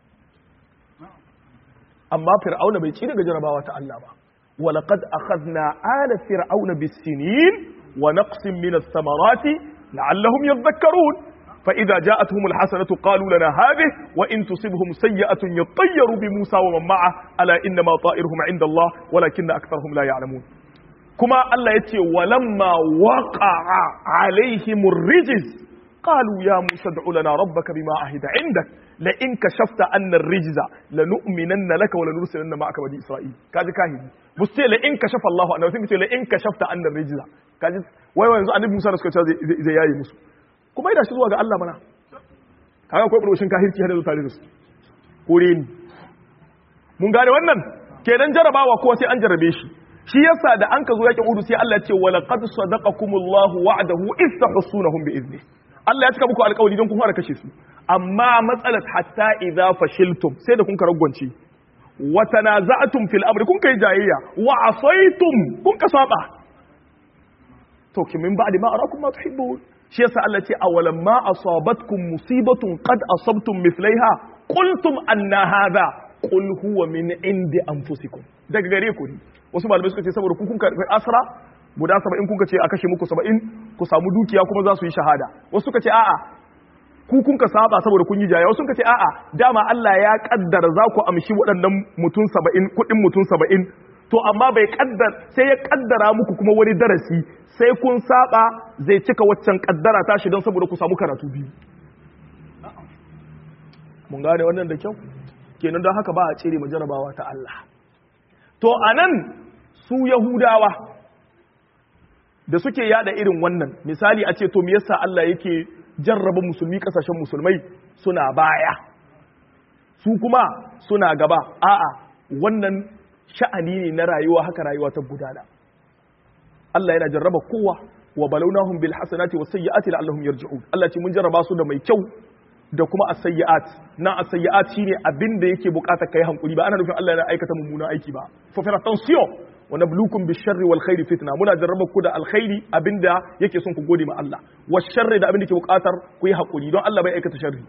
amma fir'auna bai ci daga jarabawa ta Allah ba wa laqad akhadna ala fir'auna bis-sinin wa naqsin min ath-thamarati la'allahum yadhakkarun فإذا جاءتهم الحسنة قالوا لنا هذه وإن تصبهم سيئة يطيروا بموسى ومن معه ألا إنما طائرهم عند الله ولكن أكثرهم لا يعلمون كما الله يتي ولما وقع عليهم الرجز قالوا يا موسى ادع لنا ربك بما عهد عندك la in kashafta anna ar-rijza lanu'minanna laka wa lanursilanna ma'aka bani isra'il kaji kahiri muste la in kashafa Allah annabi sai ce la in kashafta anna ar-rijza kaji wai yanzu annabi Musa da suka ce zai yayi musu kuma ida shi zuwa ga Allah mana kaga akwai burbushin kahirci har da tare da su kore ni mun gane wannan kenan jarabawa ko sai an jarabe shi yasa da an ka zo yakin Uhud sai Allah ya ce wa laqad sadaqakumullahu wa'dahu iz tahsunahum bi izni Allah ya cika muku alƙawari don kun fara kashe su amma matsalat hatta idza fashiltum sai da kun ka ragwance wa tanaza'tum fil amri kun kai jayayya wa asaytum kun ka saba to kimin ba'di ma arakum ma tuhibbun shi yasa Allah ce awalam ma asabatkum musibatun qad asabtum mithlaiha qultum anna hadha qul huwa min indi anfusikum daga gare ku ne wasu malamai suka ce saboda ku kun kai asra guda 70 kun ka ce a kashe muku 70 ku samu dukiya kuma za su yi shahada wasu suka ce a'a ku kun ka saba saboda kun yi jaya wasu suka ce a'a dama Allah ya kaddara za ku amshi waɗannan mutum 70 kudin mutum 70 to amma bai sai ya kaddara muku kuma wani darasi sai kun saba zai cika waccan kaddara tashi don saboda ku samu karatu biyu mun gane wannan da kyau kenan don haka ba a cire majarabawa ta Allah to anan su yahudawa da suke yada irin wannan misali a ce to me yasa Allah yake jarraba musulmi kasashen musulmai suna baya su kuma suna gaba a'a wannan sha'ani ne na rayuwa haka rayuwa ta gudana Allah yana jarraba kowa wa balawnahum bil hasanati was sayyiati la'allahum yarji'un Allah ce mun jarraba su da mai kyau da kuma as-sayyi'at na as-sayyi'at shine abinda yake bukatar kai hankuri ba ana nufin Allah yana aikata mummunan aiki ba fa fara tansiyo wa nabluukum bish-sharri wal khairi fitna muna jarraba ku da alkhairi abinda yake son ku gode ma Allah was sharri da abinda yake bukatar ku yi hakuri don Allah bai aikata sharri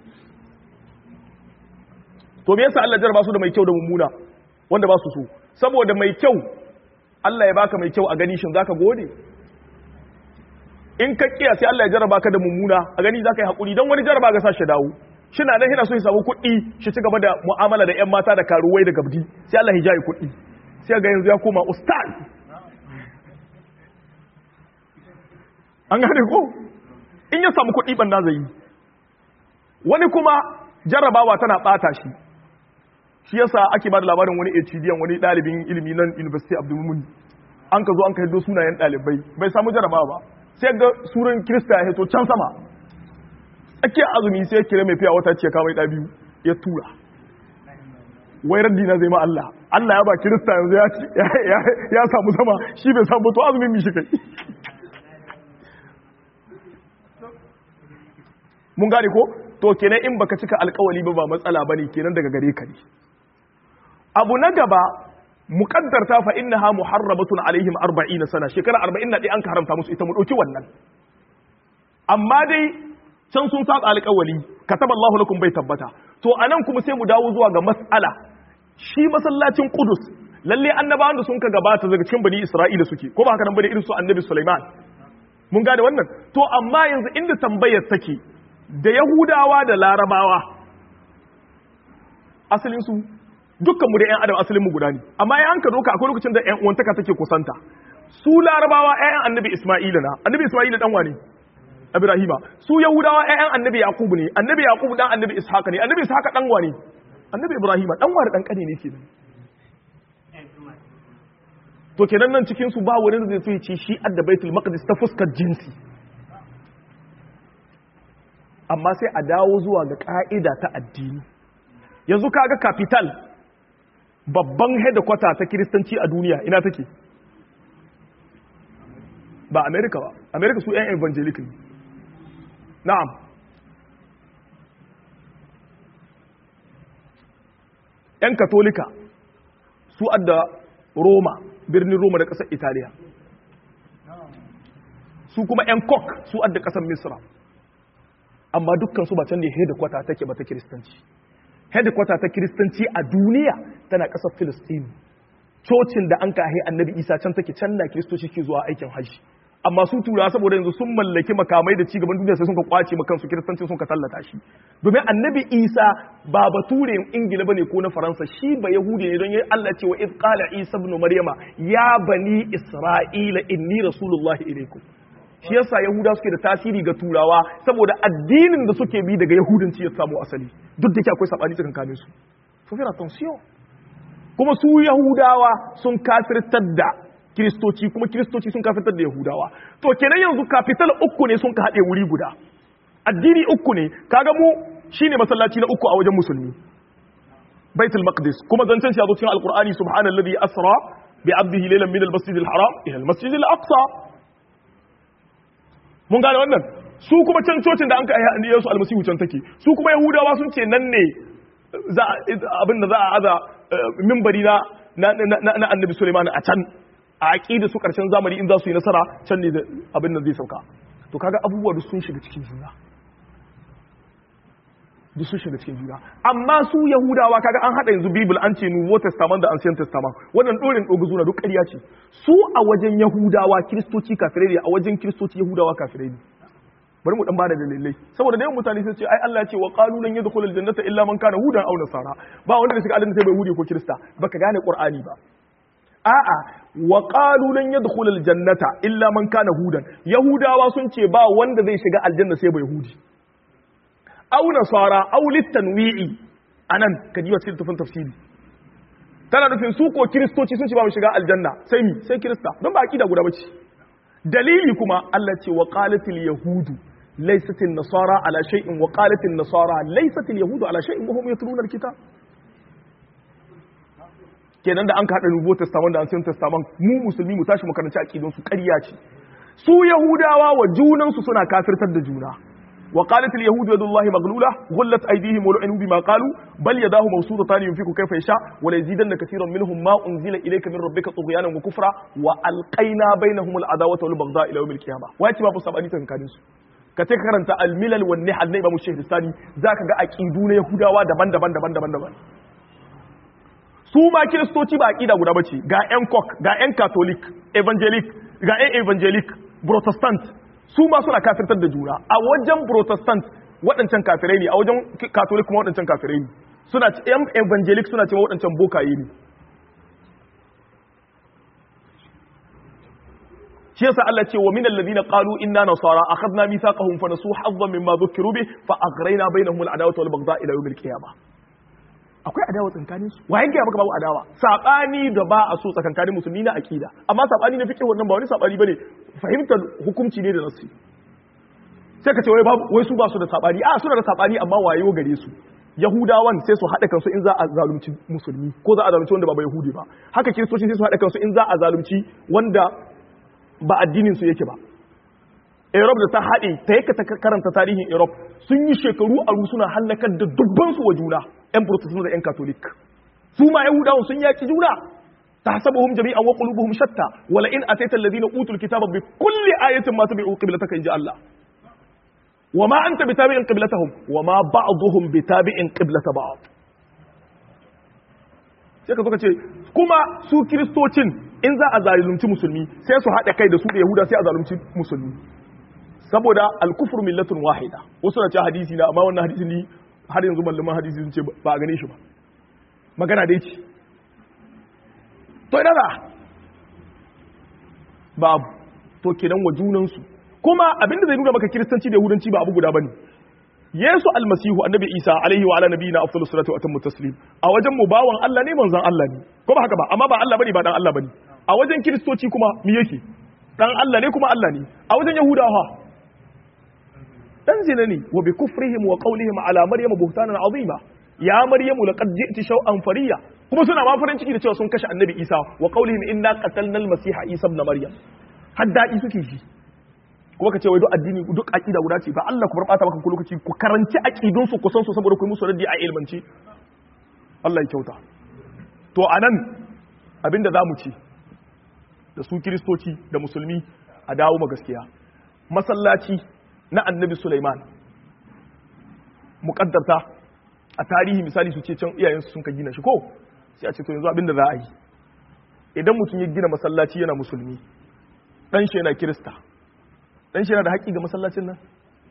to me yasa Allah jarraba su da mai kyau da mummuna wanda ba su so saboda mai kyau Allah ya baka mai kyau a gani shin zaka gode in ka kiya sai Allah ya jarraba ka da mummuna a gani zaka yi hakuri dan wani jarraba ga sashi dawo shina nan yana so ya samu kuɗi shi ci gaba da mu'amala da ƴan mata da karuwai da gabdi sai Allah ya jaye kuɗi sai ga yanzu ya koma ustaz an gane ko in ya samu kuɗi ban zai yi wani kuma jarrabawa tana ɓata shi yasa ake ba da labarin wani HDN wani ɗalibin ilimi nan University of Dumuni an ka zo an ka hiddo sunayen ɗalibai bai samu jarrabawa ba sai ga suran Kirista ya hito can sama tsakiyar azumi sai ya kira mai fiya wata ce kawai ɗa biyu ya tura wai raddi na zai ma Allah ya ba Kirista yanzu ya samu sama shi bai samu to azumin mi shi kai mun gane ko to kenan in baka cika alkawali ba matsala bane kenan daga gare ka ne abu na gaba muqaddarta fa innaha muharramatun alaihim 40 sana shekara 40 na dai an ka haramta musu ita mu dauki wannan amma dai can sun saba alƙawali kataballahu lakum bai tabbata to anan kuma sai mu dawo zuwa ga mas'ala shi masallacin Qudus lalle annabawan da sun ka gabata daga cikin bani Isra'ila suke ko ba haka nan bane irin su annabi Sulaiman mun gane wannan to amma yanzu inda tambayar take da Yahudawa da Larabawa asalin su dukkan mu da ƴan adam asalin mu guda ne amma ya hanka doka akwai lokacin da ƴan uwantaka take kusanta su Larabawa ƴaƴan annabi Isma'ila na annabi Isma'ila dan wane Ibrahima su Yahudawa ƴaƴan annabi Yaqub ne annabi Yaqub dan annabi Ishaq ne annabi Ishaq dan wane annabi Ibrahima dan wani dan kane ne kenan to kenan nan cikin su ba wani zai so ya ce shi adda Baitul Maqdis ta fuskar jinsi amma sai a dawo zuwa ga ka'ida ta addini yanzu kaga capital babban headquarter ta kiristanci a duniya ina take ba America ba America su ƴan evangelical na'am ƴan katolika su adda Roma birnin Roma da ƙasar Italiya su kuma ƴan Kok su adda ƙasar Misra amma dukkan su ba can ne headquarter take ba ta kiristanci headquarter ta kiristanci a duniya tana ƙasar Filistin cocin da an kahe annabi Isa can take can na kiristoci ke zuwa aikin hajji amma su tura saboda yanzu sun mallaki makamai da cigaban duniya sai sun ka kwace makan su kiristanci sun ka tallata shi domin annabi Isa ba bature Ingila bane ko na Faransa shi ba Yahudi ne don yayi Allah ce wa id qala Isa ibn Maryama ya bani Isra'ila inni rasulullahi ilaykum shi yasa yahuda suke da tasiri ga turawa saboda addinin da suke bi daga yahudanci ya samu asali duk da ke akwai sabani tsakankanin su to fira attention kuma su yahudawa sun kafirtar da kiristoci kuma kiristoci sun kafirtar da yahudawa to kenan yanzu capital uku ne sun ka haɗe wuri guda addini uku ne kaga mu shine masallaci na uku a wajen musulmi baitul maqdis kuma zancen shi a cikin alqur'ani subhanalladhi asra bi 'abdihi laylan min al-masjid al-haram ila al-masjid al-aqsa mun gane wannan su kuma can cocin da an ka ayyana Yesu almasihu can take su kuma yahudawa sun ce nan ne za abin da za a aza minbari na annabi Sulaiman a can a aqida su karshen zamani in za su yi nasara can ne abin nan zai sauka to kaga abubuwa duk sun shiga cikin juna duk sun shiga cikin juna amma su yahudawa kaga an hada yanzu bible an ce new testament da ancient testament wannan dorin doguzu na duk ƙarya ce su a wajen yahudawa kristoci kafirai ne a wajen kristoci yahudawa kafirai ne bari mu dan bada dalilai saboda da yawan mutane sai ce ai Allah ya ce wa qalu lan yadkhulul jannata illa man kana hudan aw nasara ba wanda da shiga aljanna sai bai yahudi ko kirista baka gane qur'ani ba a'a wa qalu lan yadkhulul jannata illa man kana hudan yahudawa sun ce ba wanda zai shiga aljanna sai bai yahudi aw nasara aw litanwi'i anan kaji wa cikin tafin tafsiri tana nufin su ko kristoci sun ce ba mu shiga aljanna sai mi sai kirista don ba akida guda bace dalili kuma Allah ce wa qalatil yahudu laysatil nasara ala shay'in wa qalatil nasara laysatil yahudu ala shay'in wa hum yatluna alkitab kenan da an ka hada New Testament da Ancient Testament mu musulmi mu tashi mu karanci aqidun su ƙarya ce su yahudawa wa junan su suna kafirtar da juna وقالت اليهود يد الله مغلولة غلت أيديهم ولعنوا بما قالوا بل يداه مبسوطتان ينفق كيف يشاء وليزيدن كثيرا منهم ما أنزل إليك من ربك طغيانا وكفرا وألقينا بينهم العداوة والبغضاء إلى يوم القيامة وأنت ما بصب أني تنكادنس كتك كرنت الملل والنحل نيبا مشهد الثاني ذاك جاء أكيدون يهودا دبان su ma kiristoci ba aqida guda bace ga ƴan kok ga ƴan catholic evangelic ga ƴan evangelic protestant su ma suna kafirtar da juna a wajen protestant waɗancan kafirai ne a wajen catholic kuma waɗancan kafirai ne suna yan evangelic suna cewa waɗancan bokaye ne shi yasa Allah ce wa min alladhina qalu inna nasara akhadna mithaqahum fa nasu hazzan mimma dhukiru bih fa aghrayna bainahum al-adawata wal baghdha ila yawm al-qiyamah akwai adawa tsakanin su waye ga maka babu adawa sabani da ba a so tsakankanin musulmi na akida amma sabani na fiqh wannan ba wani sabani bane fahimtar hukunci ne da nasu sai ka ce wai babu wai su ba su da sabani a suna da sabani amma wayo gare su yahudawan sai su hada kansu in za a zalunci musulmi ko za a zalunci wanda ba yahudi ba haka kiristocin sai su hada kansu in za a zalunci wanda ba addinin su yake ba Europe da ta haɗe ta yake ta karanta tarihin Europe sun yi shekaru aru suna hallakar da dubban su wa juna ƴan Protestant da ƴan Catholic su ma Yahudawan sun yaki juna tahsabuhum jami'an wa qulubuhum shatta wala in ataita alladhina utul kitaba bi kulli ayatin ma tabi'u qiblataka inja Allah wa ma anta bitabi'in qiblatahum wa ma ba'dhum bitabi'in qiblata ba'd sai ka zo ka ce kuma su kristocin in za a zalunci musulmi sai su haɗa kai da su da Yahuda sai a zalunci musulmi saboda al-kufru millatun wahida wasu na ce hadisi na amma wannan hadisi ni har yanzu malaman hadisi sun ce ba a gane shi ba magana dai ce to ina za babu to kenan wa junansu kuma abinda zai nuna maka kiristanci da yahudanci ba abu guda bane Yesu almasihu annabi Isa alaihi wa ala nabiyina afdalus salatu wa atammu taslim a wajen mu bawan Allah ne manzon Allah ne ko ba haka ba amma ba Allah bane ba dan Allah bane a wajen kiristoci kuma me yake dan Allah ne kuma Allah ne a wajen yahudawa dan zina ne wa bi kufrihim wa qawlihim ala maryam buhtanan azima ya maryam laqad ji'ti shaw'an fariya kuma suna ma farin ciki da cewa sun kashe annabi Isa wa qawlihim inna qatalna al-masiha Isa ibn maryam haddadi suke shi kuma kace wai duk addini duk aqida guda ce ba Allah ku barbata maka lokaci ku karanci aqidun su ku san su saboda ku musu raddi a ilmanci Allah ya kyauta to anan abinda zamu ci da su kristoci da musulmi a dawo ma gaskiya masallaci na annabi Sulaiman muqaddarta a tarihi misali su ce can iyayensu sun ka gina shi ko sai a ce to yanzu abinda za a yi idan mutum ya gina masallaci yana musulmi dan shi yana kirista dan shi yana da haƙƙi ga masallacin nan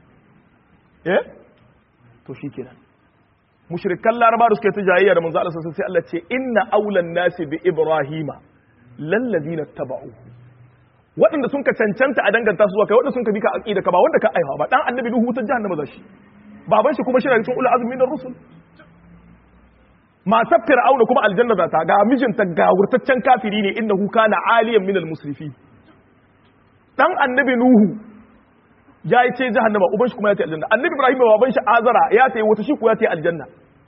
to shikenan mushrikan laraba da suke ta jayayya da manzo Allah sai Allah ce inna aulan nasi bi ibrahima lallazina taba'u waɗanda sun ka cancanta a danganta su zuwa kai waɗanda sun ka bi ka aqida ka ba wanda ka aiwa ba dan annabi nuhu wutar jahannama zashi baban shi kuma shi ne cikin ulul azmi minar rusul matar fir'auna kuma aljanna za ta ga mijinta ga wurtaccen kafiri ne innahu kana aliyan minal musrifin dan annabi nuhu ya yi ce jahannama uban shi kuma ya ta aljanna annabi ibrahim baban shi azara ya ta yi wata shi ko ya ta aljanna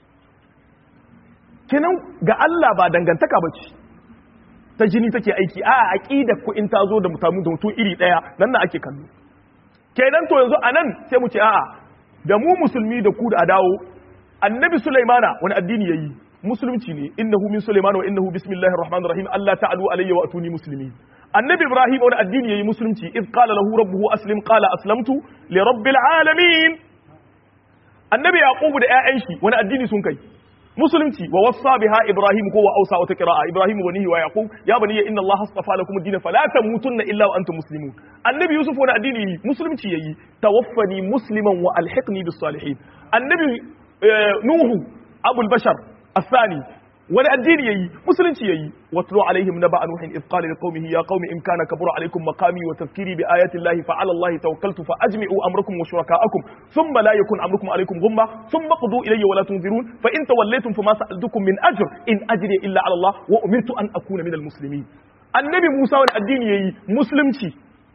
kenan ga Allah ba dangantaka bace ta jini take aiki a aqidar ku in ta zo da mutum iri daya nan na ake kallo kenan to yanzu anan sai mu ce a'a da mu musulmi da ku da adawo annabi sulaimana wani addini yayi musulunci ne innahu min sulaimana wa innahu bismillahir rahmanir rahim Allah ta'alu alayya wa atuni muslimin annabi ibrahim wani addini yayi musulunci id qala lahu rabbuhu aslim qala aslamtu li rabbil alamin annabi yaqub da ƴaƴan shi wani addini sun kai musulunci wa wassa biha ibrahim ko wa ausa wata qira'a ibrahim wa nihi wa yaqub ya bani inna allaha astafa lakum ad-din fala tamutunna illa wa antum muslimun annabi yusuf wani addini musulunci yayi tawaffani musliman wa alhiqni bis salihin annabi nuhu abul bashar الثاني wani addini yayi musulunci yayi watlu alaihim naba nuhin id qala liqaumihi ya qaumi in kana kabura alaikum maqami wa tadhkiri bi ayati llahi fa ala allahi tawakkaltu fa ajmi'u amrakum wa shurakaakum thumma la yakun amrukum alaikum ghumma thumma qdu ilayya wa la tunzirun fa in tawallaytum fama sa'altukum min ajr in ajri illa ala allah wa umirtu an akuna minal muslimin annabi musa wani addini yayi musulunci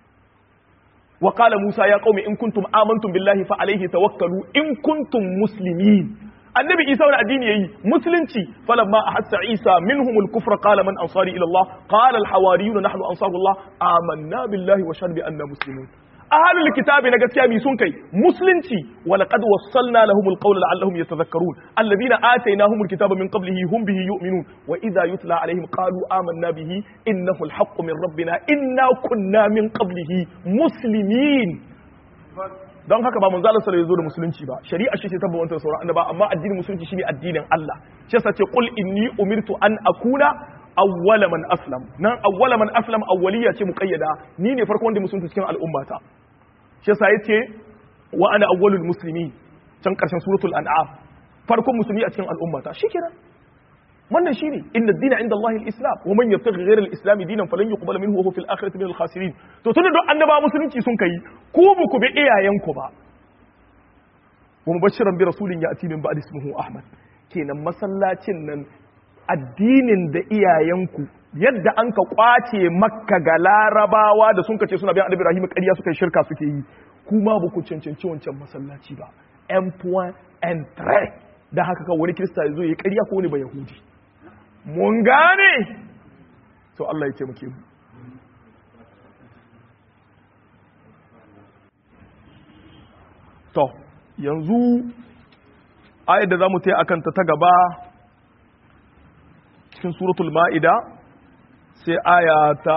wa qala musa ya qaumi in kuntum amantum billahi fa alayhi tawakkalu in kuntum muslimin annabi isa wani addini yayi musulunci falamma ahassa isa minhumul kufra qala man ansari ila allah qala al hawariyun nahnu ansarullah amanna billahi wa shahid bi anna muslimun ahlul kitabi na gaskiya mi sun kai musulunci wa laqad wassalna lahumul qawla la'allahum yatadhakkarun alladhina atainahumul kitaba min qablihi hum bihi yu'minun wa idha yutla alaihim qalu amanna bihi innahu al haqqu min rabbina inna kunna min qablihi muslimin don haka ba manzo Allah sallallahu alaihi wasallam da musulunci ba shari'a shi ce tabbata sauran annaba amma addinin musulunci shine addinin Allah shi yasa ce qul inni umirtu an akuna awwala man aslam nan awwala man aslam awwaliya ce muqayyada ni ne farkon wanda musulunci cikin al'ummata shi yasa yace wa ana awwalul muslimin can karshen suratul an'am farkon musulmi a cikin al'ummata shikenan wannan shine inna ad-dina 'inda Allah al-islam wa man yabtaghi ghayra al-islam dinan falan yuqbal minhu wa huwa fil akhirati min al-khasirin to tunda don annaba musulunci sun kai ku ba ku bi iyayenku ba wa mubashiran bi rasulin ya'ti min ba'di ismihi ahmad kenan masallacin nan addinin da iyayenku yadda an ka kwace makka ga larabawa da sun kace suna bayan annabi ibrahim ƙarya suka yi shirka suke yi kuma ba ku cancanci wancan masallaci ba m.n. da haka kan wani kirista ya zo ya ƙarya ko wani ba yahudi mun gane to Allah ya taimake mu to yanzu ayar da zamu tayi akan ta gaba cikin suratul maida sai aya ta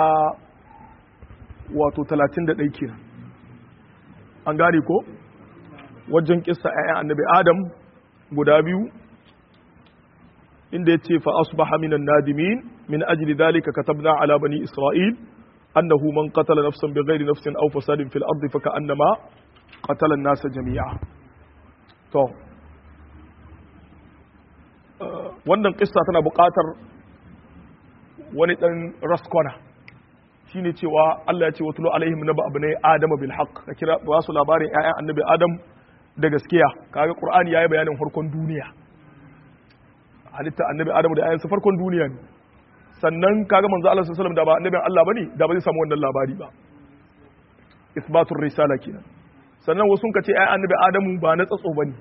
wato 31 kenan an gane ko wajen kissa ayyan annabi adam guda biyu inda ya ce fa asbaha minan nadimin min ajli dhalika katabna ala bani isra'il annahu man qatala nafsan bighairi nafsin aw fasadin fil ardi fa ka'annama qatala an-nasa jami'a to wannan kissa tana buƙatar wani dan raskona shine cewa Allah ya ce watlu alaihim naba abnai adama bil haqq ka kira ba su labarin ƴaƴan annabi adam da gaskiya kaga qur'ani yayi bayanin farkon duniya halitta annabi adamu da ayansa farkon duniya ne sannan kaga manzo Allah sallallahu alaihi wasallam da ba annabin Allah bane da ba zai samu wannan labari ba isbatur risala kenan sannan wasu ka ce ai annabi adamu ba na tsatso bane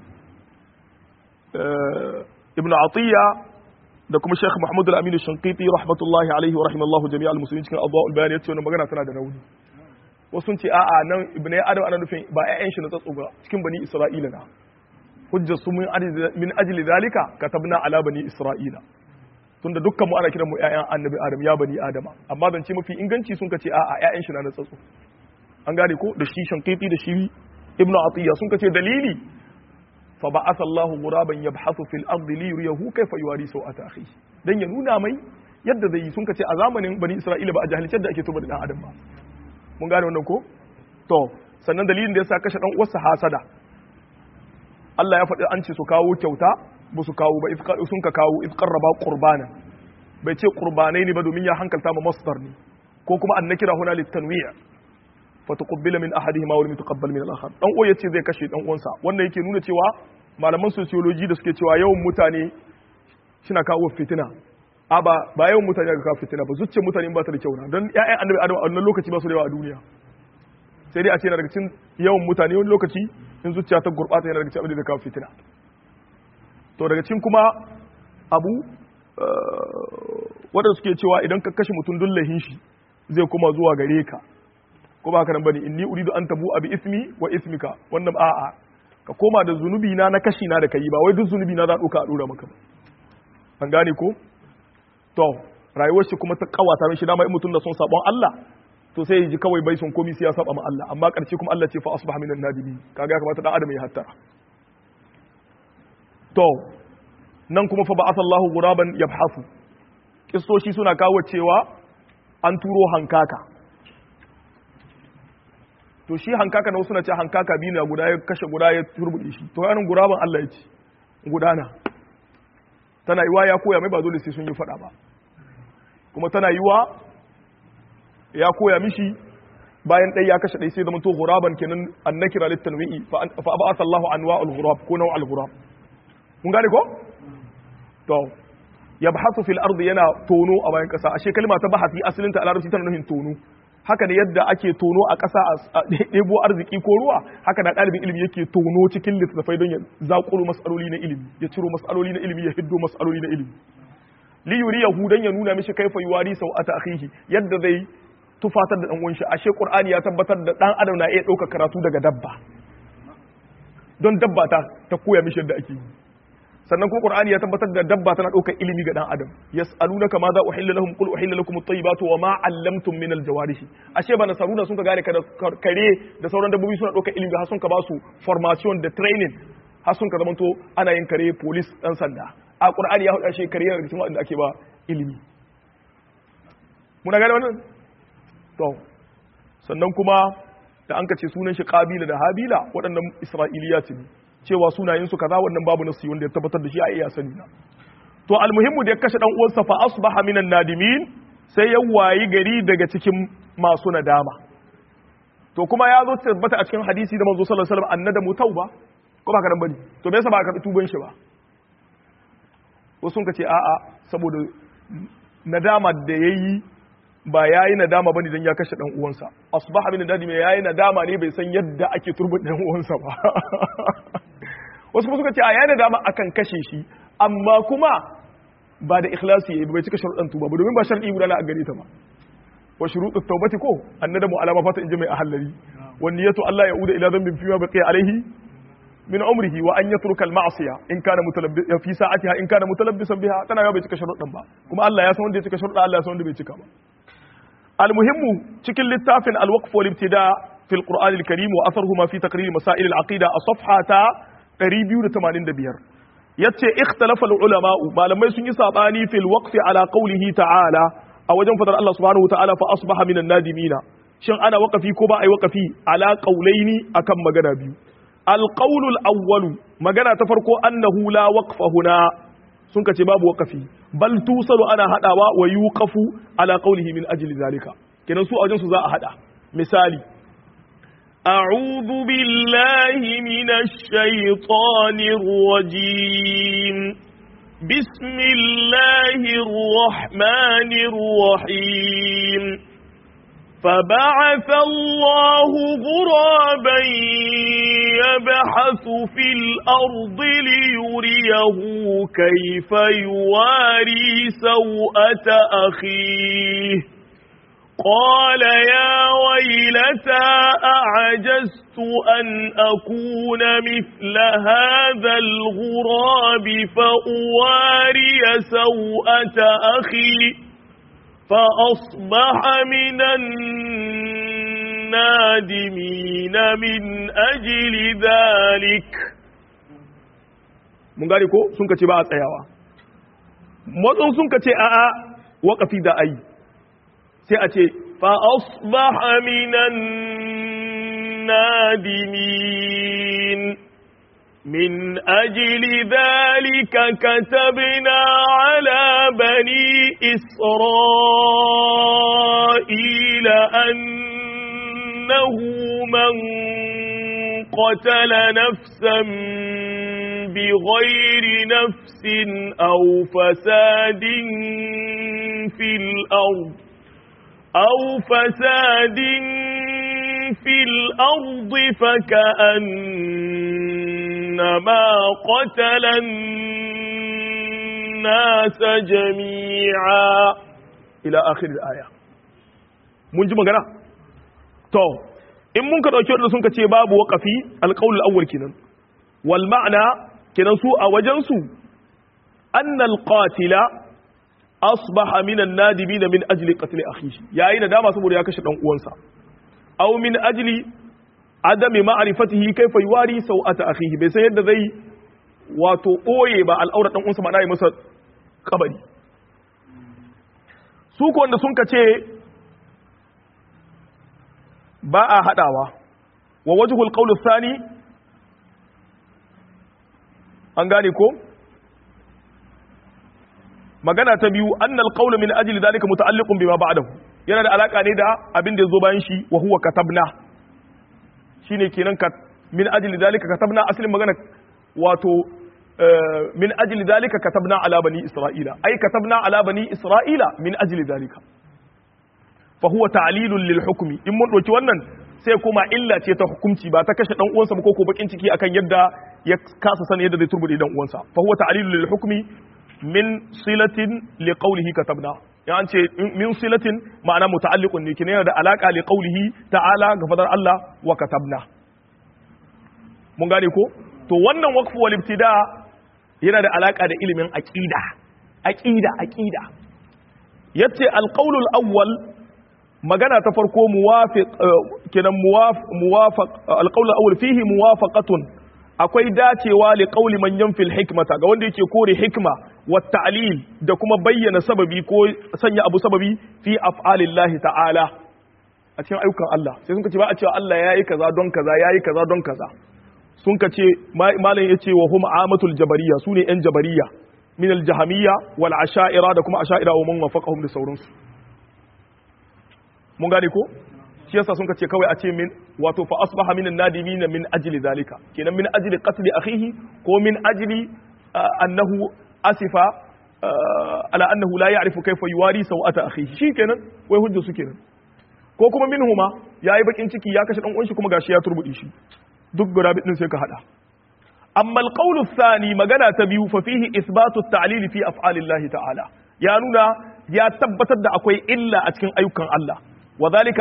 ibnu atiya da kuma sheikh muhammad al-amin al-shanqiti rahmatullahi alaihi wa rahimallahu jami'al muslimin cikin adwa'ul bayan yace wannan magana tana da rauni wasu ce a'a nan ibnu adam ana nufin ba ƴaƴan shi na tsatso ba cikin bani isra'ila na hujjar su min ajli zalika katabna ala bani isra'ila tunda dukkan mu ana kiran mu ƴaƴan annabi adam ya bani adama amma zan ce mafi inganci sun kace a'a ƴaƴan shi na tsatso an gane ko da shi shanqiti da shi ibnu atiya sun kace dalili fa ba'atha Allahu ghuraban yabhathu fil ardi li yuriyahu kayfa yuwari sawata akhi dan ya nuna mai yadda zai yi sun kace a zamanin bani isra'ila ba a jahilcin da ake tuba da dan adam ba mun gane wannan ko to sannan dalilin da yasa kashe dan uwarsa hasada Allah ya faɗi an ce su kawo kyauta ba su kawo ba sun ka kawo if qarraba qurbana bai ce qurbanai ne ba domin ya hankalta ma masdar ne ko kuma annakira huna litanwi' fa tuqbila min ahadihima wa lam yutaqabbal min al-akhar dan uwa yace zai kashe dan uwansa wannan yake nuna cewa malaman sociology da suke cewa yawan mutane suna kawo fitina ba yawan mutane ga kawo fitina ba zuciyar mutane ba ta da kyau na don ƴaƴan annabi adam a wannan lokaci ba su da yawa a duniya sai dai a ce na daga cikin yawan mutane wani lokaci in zuciya ta gurbata yana daga cikin abin da kawo fitina to daga cikin kuma abu wadanda suke cewa idan ka kashe mutum dullahin shi zai kuma zuwa gare ka ko ba ka nan bane inni uridu an tabu abi ismi wa ismika wannan a'a ka koma da zunubi na kashi na da kai ba wai duk zunubi na za a dora maka an gane ko to rayuwar shi kuma ta kawata mishi dama in mutum da son sabon Allah to sai ji kawai bai son komai sai ya saba ma Allah amma karshe kuma Allah ce fa asbaha minan nadimin kaga ya kamata dan adam ya hattara to nan kuma fa ba'atha Allahu ghuraban yabhasu kistoshi suna kawo cewa an turo hankaka to shi hankaka na wasu na ce hankaka biyu na guda ya kashe guda ya turbuɗe shi to yanin guraban Allah ya ce gudana tana yiwa ya koya mai ba dole sai sun yi faɗa ba kuma tana yiwa ya koya mishi bayan ɗaya ya kashe ɗaya sai zama to guraban kenan annakira litanwi'i fa ba'atha Allahu anwa'ul ghurab ko naw'al ghurab mun gane ko to yabhasu fil ardi yana tono a bayan kasa ashe kalma ta bahasi asalin ta a larabci tana nufin tono haka ne yadda ake tono a ƙasa a ɗebo arziki ko ruwa haka da ɗalibin ilimi yake tono cikin littattafai don ya zaƙuro mas'aloli na ilimi ya ciro mas'aloli na ilimi ya hiddo mas'aloli na ilimi li yuriyahu dan ya nuna mishi kaifa yuwari sau'ata akhihi yadda zai tufatar da dan uwan shi ashe qur'ani ya tabbatar da dan adam na iya ɗaukar karatu daga dabba don dabba ta koya mishi yadda ake yi sannan kuma qur'ani ya tabbatar da dabba tana ɗaukar ilimi ga dan adam yas'alunaka ma za uhilla lahum qul uhilla lakum at-tayyibatu wa ma 'allamtum min al-jawarihi ashe ba nasaruna sun ka gane kare da sauran dabbobi suna ɗaukar ilimi har sun ka ba su formation da training har sun ka zamanto ana yin kare police dan sanda a qur'ani ya huda shi kare yana cikin wanda ake ba ilimi muna gane wannan to sannan kuma da an ka ce sunan shi qabila da habila waɗannan isra'iliyat ne cewa sunayensu kaza wannan babu nasu wanda ya tabbatar da shi a iya sani na to almuhimmu da ya kashe dan uwansa fa asbaha minan nadimin sai ya wayi gari daga cikin masu nadama to kuma ya zo tabbata a cikin hadisi da manzo sallallahu alaihi wasallam annadamu tauba ko ba ka dan bane to me yasa ba ka tuban shi ba wasu sun ce a'a saboda nadama da yayi ba yayi nadama bane dan ya kashe dan uwansa asbaha minan nadimin yayi nadama ne bai san yadda ake turbin dan uwansa ba wasu kuma suka ce a yana dama akan kashe shi amma kuma ba da ikhlasi yayi bai cika sharuɗan tuba ba domin ba sharadi guda a gare ta ba wa shurutut tawbati ko annadamu alama fata inji mai ahallari wa niyatu Allah yauda ila dhanbin fi ma baqiya alaihi min umrihi wa an yatruka al ma'siya in kana mutalabbisan fi sa'atiha in kana mutalabbisan biha tana ya bai cika sharuɗan ba kuma Allah ya san wanda ya cika sharuɗa Allah ya san wanda bai cika ba almuhimmu cikin littafin al-waqf wal ibtida fi al-Qur'an al-Karim wa atharuhuma fi taqrir masail al-aqida a safhata 285 yace ikhtalafa ulama malamai sun yi sabani fil waqfi ala qawlihi ta'ala a wajen fadar Allah subhanahu ta'ala fa asbaha minan nadimina shin ana waqafi ko ba ai waqafi ala qawlaini akan magana biyu al qawlul awwal magana ta farko annahu la waqfa huna sun kace babu waqafi bal tusalu ana hadawa wa yuqafu ala qawlihi min ajli zalika kenan su a wajen su za a hada misali أعوذ بالله من الشيطان الرجيم بسم الله الرحمن الرحيم فبعث الله غرابا يبحث في الأرض ليريه كيف يواري سوءة أخيه قال يا ويلتى أعجزت أن أكون مثل هذا الغراب فأواري سوءة أخي فأصبح من النادمين من أجل ذلك mun gane ko sun kace ba a tsayawa matsun sun kace a'a waƙafi da ai sai a ce fa asbaha minan nadimin من أجل ذلك كتبنا على بني إسرائيل أنه من قتل نفسا بغير نفس أو فساد في الأرض فكأنما قتل الناس جميعا إلى آخر الآية منجم مغانا تو in mun ka dauki wanda sun ka ce babu waqafi alqaul alawwal kinan wal ma'na kinan su a wajen su anna alqatila asbaha min an-nadimin min ajli qatl akhihi yayi nadama saboda ya kashe dan uwansa aw min ajli adami ma'rifatihi kayfa yuwari sawata akhihi bai san yadda zai wato boye ba al'aurat dan uwansa ma dai masa kabari su ko wanda sun ka ce ba a haɗawa wa wajhul qawl athani an gane ko magana ta biyu annal qawl min ajli dalika muta'alliqun bima ba'dahu yana da alaka ne da abin da yazo bayan shi wa huwa katabna shine kenan min ajli dalika katabna asalin magana wato min ajli dalika katabna ala bani isra'ila ay katabna ala bani isra'ila min ajli dalika فهو تعليل للحكم in mun doki wannan sai kuma illa ce ta hukunci ba ta kashe dan uwansa ba ko bakin ciki akan yadda ya kasa sani yadda zai turbude dan uwansa fa huwa ta'lilul lil hukmi min silatin li qawlihi katabna ya an ce min silatin ma'ana muta'alliqun ne kina da alaka li qawlihi ta'ala ga fadar Allah wa katabna mun gane ko to wannan waqfu wal ibtida yana da alaka da ilimin aqida yace al qawlul awwal magana ta farko muwafiq kenan muwafaq alqawl alawwal fihi muwafaqatun akwai dacewa li qawli man yanfil hikmata ga wanda yake kore hikma wa ta'lil da kuma bayyana sababi ko sanya abu sababi fi af'alillahi ta'ala a cikin ayyukan Allah sai sun ce ba a cewa Allah yayi kaza don kaza yayi kaza don kaza sun ce malam yace wa hum amatul jabariya sune yan jabariya min al-jahmiyya wal asha'ira da kuma asha'ira wa man wafaqahum da sauransu mun gane ko shi yasa sun ce kawai a ce min wato fa asbaha minan nadimin min ajli zalika kenan min ajli qatl akhihi ko min ajli annahu asifa ala annahu la ya'rifu kayfa yuwari sawata akhihi shikenan wai hujja su kenan ko kuma minhuma yayi bakin ciki ya kashe dan uwan shi kuma gashi ya turbudi shi duk guda din sai ka hada amma alqawlu thani magana ta biyu fa fihi isbatu at-ta'lil fi af'alillahi ta'ala ya nuna ya tabbatar da akwai illa a cikin ayyukan Allah وذلك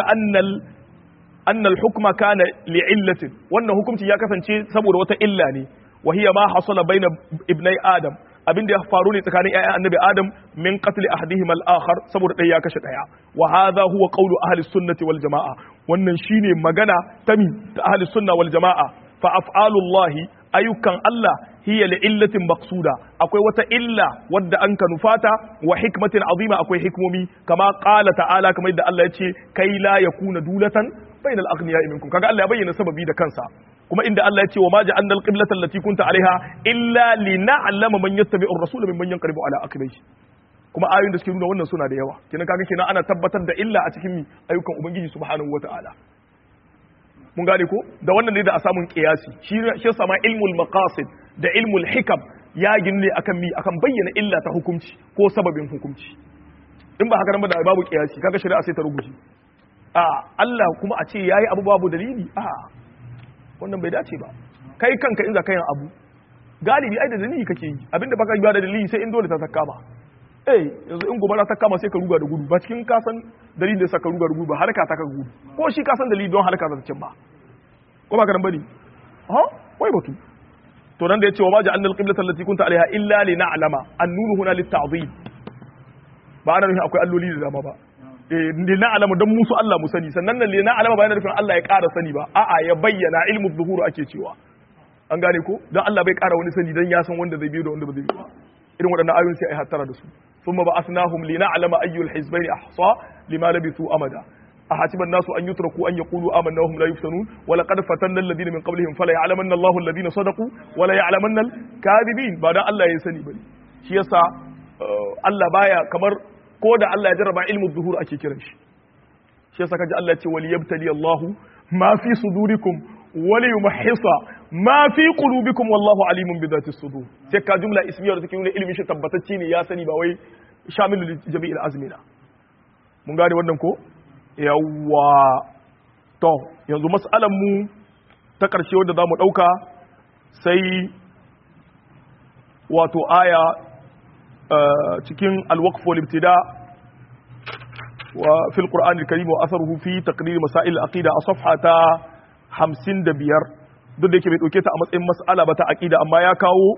أن الحكم كان لعلة وأن حكمتي يا كسانشي سبور وتا إلا ني وهي ما حصل بين ابني آدم abin da ya faru ne tsakanin ƴaƴan annabi Adam min qatl ahadihim al-akhar saboda ɗaya ya kashe ɗaya wa hadha huwa qawlu ahli sunnati wal jamaa wannan shine magana ta ahli sunna wal jamaa fa af'alullahi ayyukan Allah hiya li illatin maqsuda akwai wata illa wadda an ka nufata wa hikmatin azima akwai hikmomi kama qala ta'ala kamar yadda Allah ya ce kai la yakuna dulatan bainal aghniya'i minkum kaga Allah ya bayyana sababi da kansa kuma inda Allah ya ce wa ma ja'alna al-qiblata allati kunta 'alaiha illa lina'lama man yattabi'u ar-rasula mimman yanqalibu 'ala aqibaihi kuma ayoyin da suke nuna wannan suna da yawa kenan ana tabbatar da illa a cikin ayyukan ubangiji subhanahu wata'ala mun gane ko da wannan ne da a samun kiyasi shi sama ilmul maqasid da ilmul hikam ya ginne akan bayyana illa ta hukunci ko sababin hukunci in ba haka nan ba da babu kiyasi kaga shari'a sai ta rubuce Allah kuma a ce yayi abu babu dalili wannan bai dace ba kai kanka in za ka yin abu galibi ai da dalili kake yi abinda baka yi ba da dalili sai in dole ta saka ba yanzu in gobara ta kama sai ka ruga da gudu ba cikin kasan dalilin da saka ruga da gudu ba harka ta ka gudu ko shi kasan dalili don harka ta cin ba ko ba ka nan bane wai batu to nan da yace wa ma ja'alna al-qiblata allati kunta alaiha illa lina'lama an-nunu huna lit-ta'dhim ba ana nufin akwai alloli da dama ba lina'lama dan musu Allah mu sani sannan nan lina'lama ba yana nufin Allah ya ƙara sani ba a'a ya bayyana ilmu dhuhur ake cewa an gane ko dan Allah bai ƙara wani sani dan ya san wanda zai biyo da wanda ba zai biyo ba irin waɗannan ayoyin sai ai hattara da su thumma ba'athnahum lina'lama ayyul hizbayn ahsa lima labithu amada أحسب الناس أن يتركوا أن يقولوا آمنا وهم لا يفتنون ولقد فتنا الذين من قبلهم فلا يعلمن الله الذين صدقوا ولا يعلمن الكاذبين بعد الله يسني بني shi yasa Allah baya kamar ko da Allah ya jarraba ilmu zuhur ake kiran shi shi yasa kaji Allah ya ce waliyabtali Allahu ma fi sudurikum waliyumahhisa ma fi qulubikum wallahu alimun bi dhati sudur sai ka jumla ismiyya da take nuna ilmin shi tabbatacce ne ya sani ba wai shamilu jami'il azmina mun gane wannan ko yawwa to yanzu mas'alan mu ta ƙarshe wanda zamu dauka sai wato aya cikin al-waqf wal ibtida wa fil qur'an al-karim wa atharuhu fi taqrir masail al-aqida a safhata 55 duk da yake bai dauke ta a matsayin mas'ala ba ta aqida amma ya kawo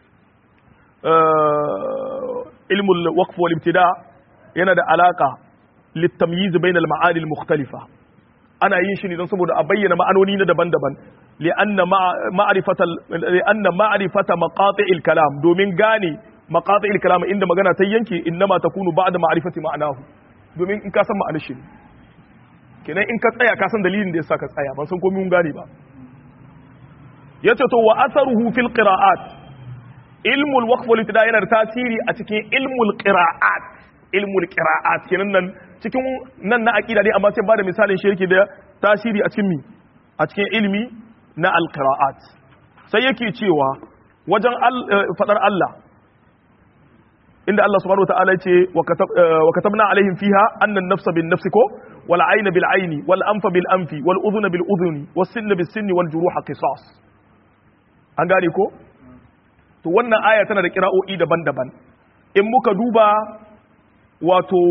ilmul waqf wal ibtida yana da alaka litamyiz bainal ma'ani al-mukhtalifa ana yin shi ne don saboda a bayyana ma'anoni na daban-daban li'anna ma'rifata maqati'il kalam domin gane maqati'il kalam inda magana ta yanke innama takunu ba'da ma'rifati ma'anahu domin in ka san ma'anar shi kenan in ka tsaya ka san dalilin da yasa ka tsaya ban san komai mun gane ba yace to wa atharuhu fil qira'at ilmul waqf wal ibtida yana da tasiri a cikin ilmul qira'at kenan nan cikin nan na aqida dai amma sai ba da misalin shirki da tasiri a cikin a cikin ilmi na alqira'at sai yake cewa wajen fadar Allah inda Allah subhanahu wataala yace wa katabna alaihim fiha anna an-nafsa bin-nafsi ko wal 'ayna bil-'ayni wal anfa bil-anfi wal udhuna bil-udhuni was sinna bis-sinni wal juruha qisas an gane ko to wannan aya tana da qira'o'i daban-daban in muka duba wato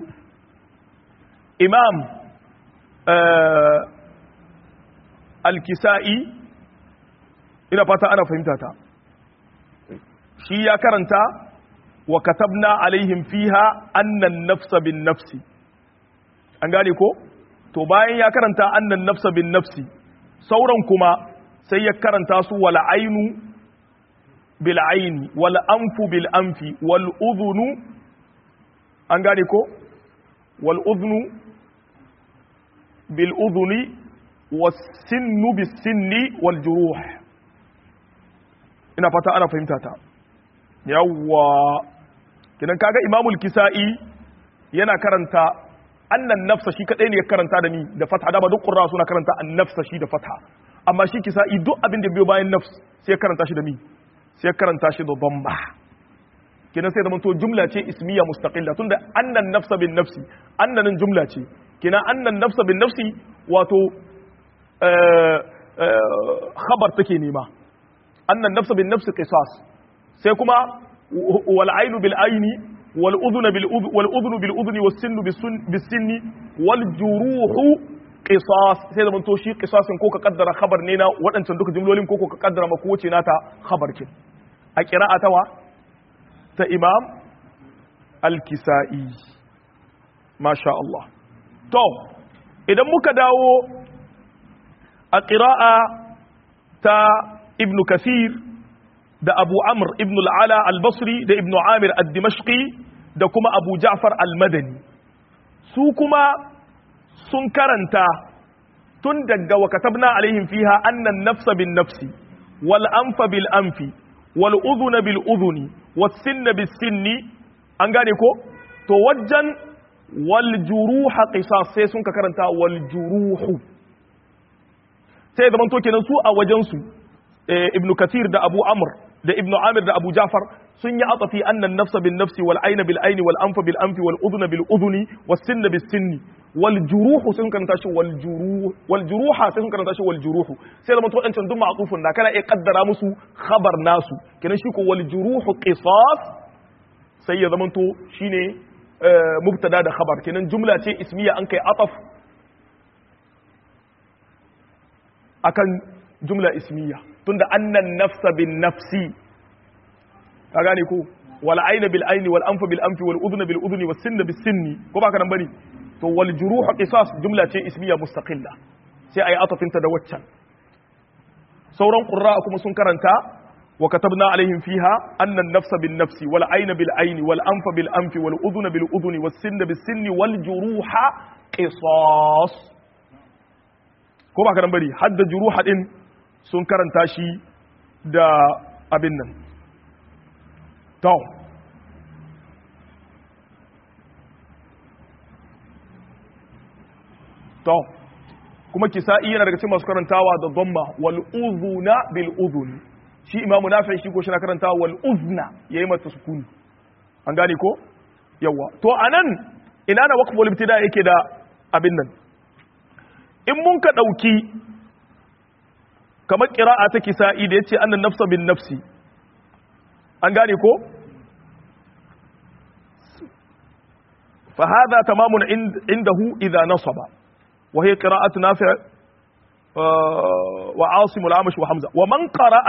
imam al-kisa'i ina fata ana fahimta ta shi ya karanta wa katabna alaihim fiha annan nafsa bin nafsi an gane ko to bayan ya karanta annan nafsa bin nafsi sauran kuma sai ya karanta su wal ainu bil aini wal anfu bil anfi wal udhunu an gane ko wal udhnu bil udhuni was sinnu bis sinni wal juruh ina fata ana fahimta ta yawwa kidan kaga imamul kisa'i yana karanta annan nafsa shi kadai ne ya karanta da ni da fatha da ba duk qurra suna karanta an nafsa shi da fatha amma shi kisa'i duk abin da biyo bayan nafs sai ya karanta shi da mi sai ya karanta shi da dhamma kidan sai da mun to jumla ce ismiya mustaqilla tunda annan nafsa bin nafsi annanin jumla ce kidan annan nafsa bin nafsi wato khabar take nema annan nafsa bin nafsi qisas sai kuma wal ainu bil aini wal udhunu bil udhuni was sinnu bis sinni wal juruhu qisas sai da mun to shi qisasin ko ka kaddara khabar ne na wadancan duka jumlolin ko ka kaddara mako wace nata khabar kin a qira'atawa ta imam al-kisa'i masha Allah to idan muka dawo a qira'a ta ibn kathir da abu amr ibn al-ala al-basri da ibn amir al-dimashqi da kuma abu ja'far al-madani su kuma sun karanta tun daga wa katabna alaihim fiha annan nafsa bin nafsi wal anfa bil anfi wal udhuna bil udhuni was sinna bis sinni an gane ko to wajen wal juruha qisas sai sun ka karanta wal juruhu sai da manto kenan su a wajen su ibnu kathir da abu amr da ibnu amir da abu ja'far sun yi atafi annan nafsa bin nafsi wal ayna bil ayni wal anfa bil anfi wal udhuna bil udhuni was sinna bis sinni wal juruhu sun karanta shi wal juruha sai sun karanta shi wal juruhu sai da mutu wadancan duk ma'tufun da kana iya kaddara musu khabar nasu kenan shi ko wal juruhu qisas sai ya zamanto shine mubtada da khabar kenan jumla ce ismiya an kai ataf akan jumla ismiya tunda annan nafsa bin nafsi ka gane ko wal ayna bil ayni wal anfa bil anfi wal udhna bil udhni was sinna bis sinni ko baka nan bane to wal juruh qisas jumla ce ismiya mustaqilla sai ayi atafinta da waccan sauran qurra kuma sun karanta wa katabna alaihim fiha anna an-nafsa bin nafsi wal ayna bil ayni wal anfa bil anfi wal udhna bil udhni was sinna bis sinni wal juruha qisas ko ba karan bari hadda juruha din sun karanta shi da abin nan to kuma kisa'i yana daga cikin masu karantawa da dhamma wal udhuna bil udhun shi imamu nafi shi ko shi na karantawa wal udhna yayi mata sukuni an gane ko yawa to anan ina na waqf wal ibtida yake da abin nan in mun ka dauki kamar qira'a ta kisa'i da yace annan nafsa bin nafsi an gane ko fa hadha tamamun indahu idha nasaba وهي قراءة نافع وعاصم الأعمش وحمزة ومن قرأ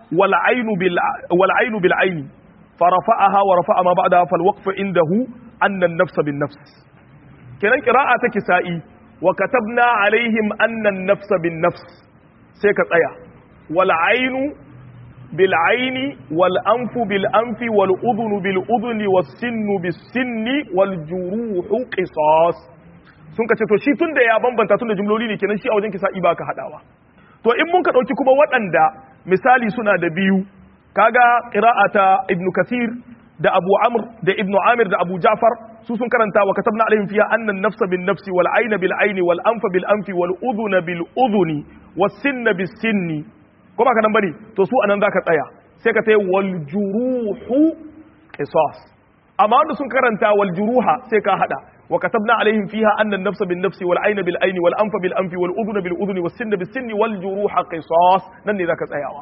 والعين بالعين فرفعها ورفع ما بعدها فالوقف عنده أن النفس بالنفس كنا قراءة كسائي وكتبنا عليهم أن النفس بالنفس سيكت آية والعين بالعين والأنف بالأنف والأذن بالأذن والسن بالسن والجروح قصاص sun ka ce to shi tun da ya bambanta tun da jumloli ne kenan shi a wajen kisa'i ba ka haɗawa to in mun ka ɗauki kuma waɗanda misali suna da biyu kaga qira'ata ibnu kathir da abu amr da ibnu amir da abu ja'far su sun karanta wa katabna alaihim fiha anna an-nafsa bin nafsi wal ayna bil ayni wal anfa bil anfi wal udhuna bil udhuni was sinna bis sinni ko ba ka nan bane to su anan zaka tsaya sai ka tayi wal juruhu qisas amma wanda sun karanta wal juruha sai ka hada وكتبنا عليهم فيها أن النفس بالنفس والعين بالعين والأنف بالأنف والأذن بالأذن والسن بالسن والجروح قصاص nan ne zaka tsayawa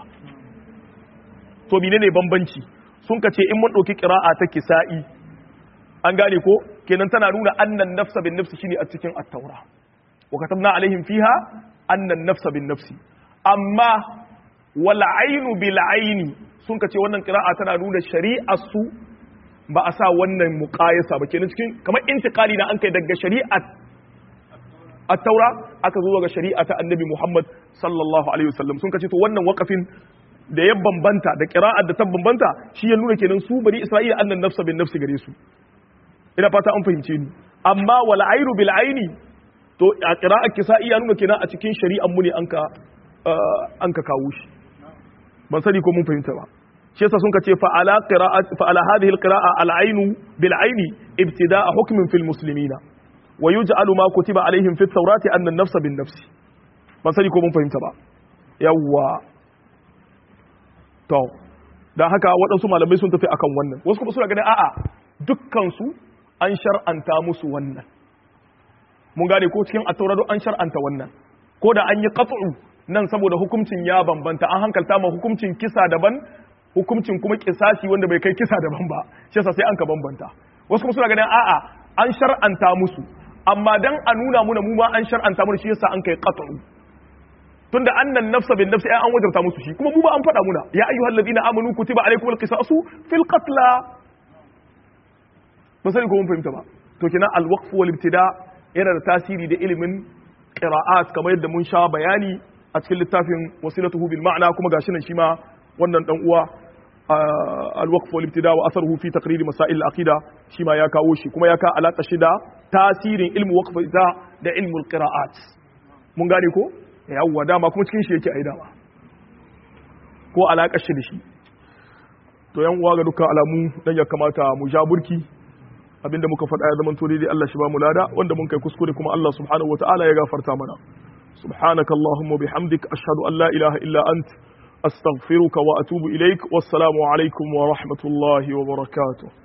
to menene bambanci sun kace in mun dauki qira'a ta kisa'i an gane ko kenan tana nuna annan nafsa bin nafsi shine a cikin at-taura wa katabna alaihim fiha annan nafsa bin nafsi amma wal aynu bil ayni sun kace wannan qira'a tana nuna shari'ar su ba a sa wannan muqayasa ba kenan cikin kamar intiqali na an kai daga shari'at at-taura aka zo ga shari'a ta annabi Muhammad sallallahu alaihi wasallam sun kace to wannan waqafin da ya bambanta da qira'at da ta bambanta shi ya nuna kenan su bari Isra'ila annan nafsa bin nafsi gare su ina fata an fahimce ni amma wal ayru bil ayni to a qira'at kisa'i ya nuna kenan a cikin shari'an mu ne an ka kawo shi ban sani ko mun fahimta ba shi yasa sun ka ce fa ala hadhihi alqira'a al-aynu bil ayni ibtida'a hukmin fil muslimina wa yuj'alu ma kutiba alaihim fit tawrati anna an-nafsa bin nafsi ban sani ko mun fahimta ba yawa to dan haka waɗansu malamai sun tafi akan wannan wasu kuma suna ganin a'a dukkan su an shar'anta musu wannan mun gane ko cikin at-taura an shar'anta wannan ko da an yi qat'u nan saboda hukuncin ya bambanta an hankalta ma hukuncin kisa daban hukuncin kuma kisasi wanda bai kai kisa daban ba shi yasa sai an ka bambanta wasu kuma suna ganin a'a an shar'anta musu amma dan a nuna muna mu ma an shar'anta mu shi yasa an kai qat'u tunda annan nafsa bin nafsi an wajarta musu shi kuma mu ba an faɗa muna ya ayyuhal ladina amanu kutiba alaykumul qisasu fil qatla ba sai ko mun fahimta ba to kina al waqf wal ibtida yana da tasiri da ilimin qira'at kamar yadda mun sha bayani a cikin littafin wasilatuhu bil ma'na kuma gashi nan shi ma wannan dan uwa al-waqf wal ibtida wa atharuhu fi taqrir masail al-aqida shi ma ya kawo shi kuma ya ka alaka shi da tasirin ilmu waqf da ilmu al-qira'at mun gane ko yawwa dama kuma cikin shi yake ai dama ko alaka shi da shi to yan uwa ga dukkan alamu dan ya kamata mu ja burki abinda muka faɗa ya zaman to dai Allah shi ba mu lada wanda mun kai kuskure kuma Allah subhanahu wataala ya gafarta mana subhanakallahumma bihamdik ashhadu an la ilaha illa anta أستغفرك وأتوب إليك والسلام عليكم ورحمة الله وبركاته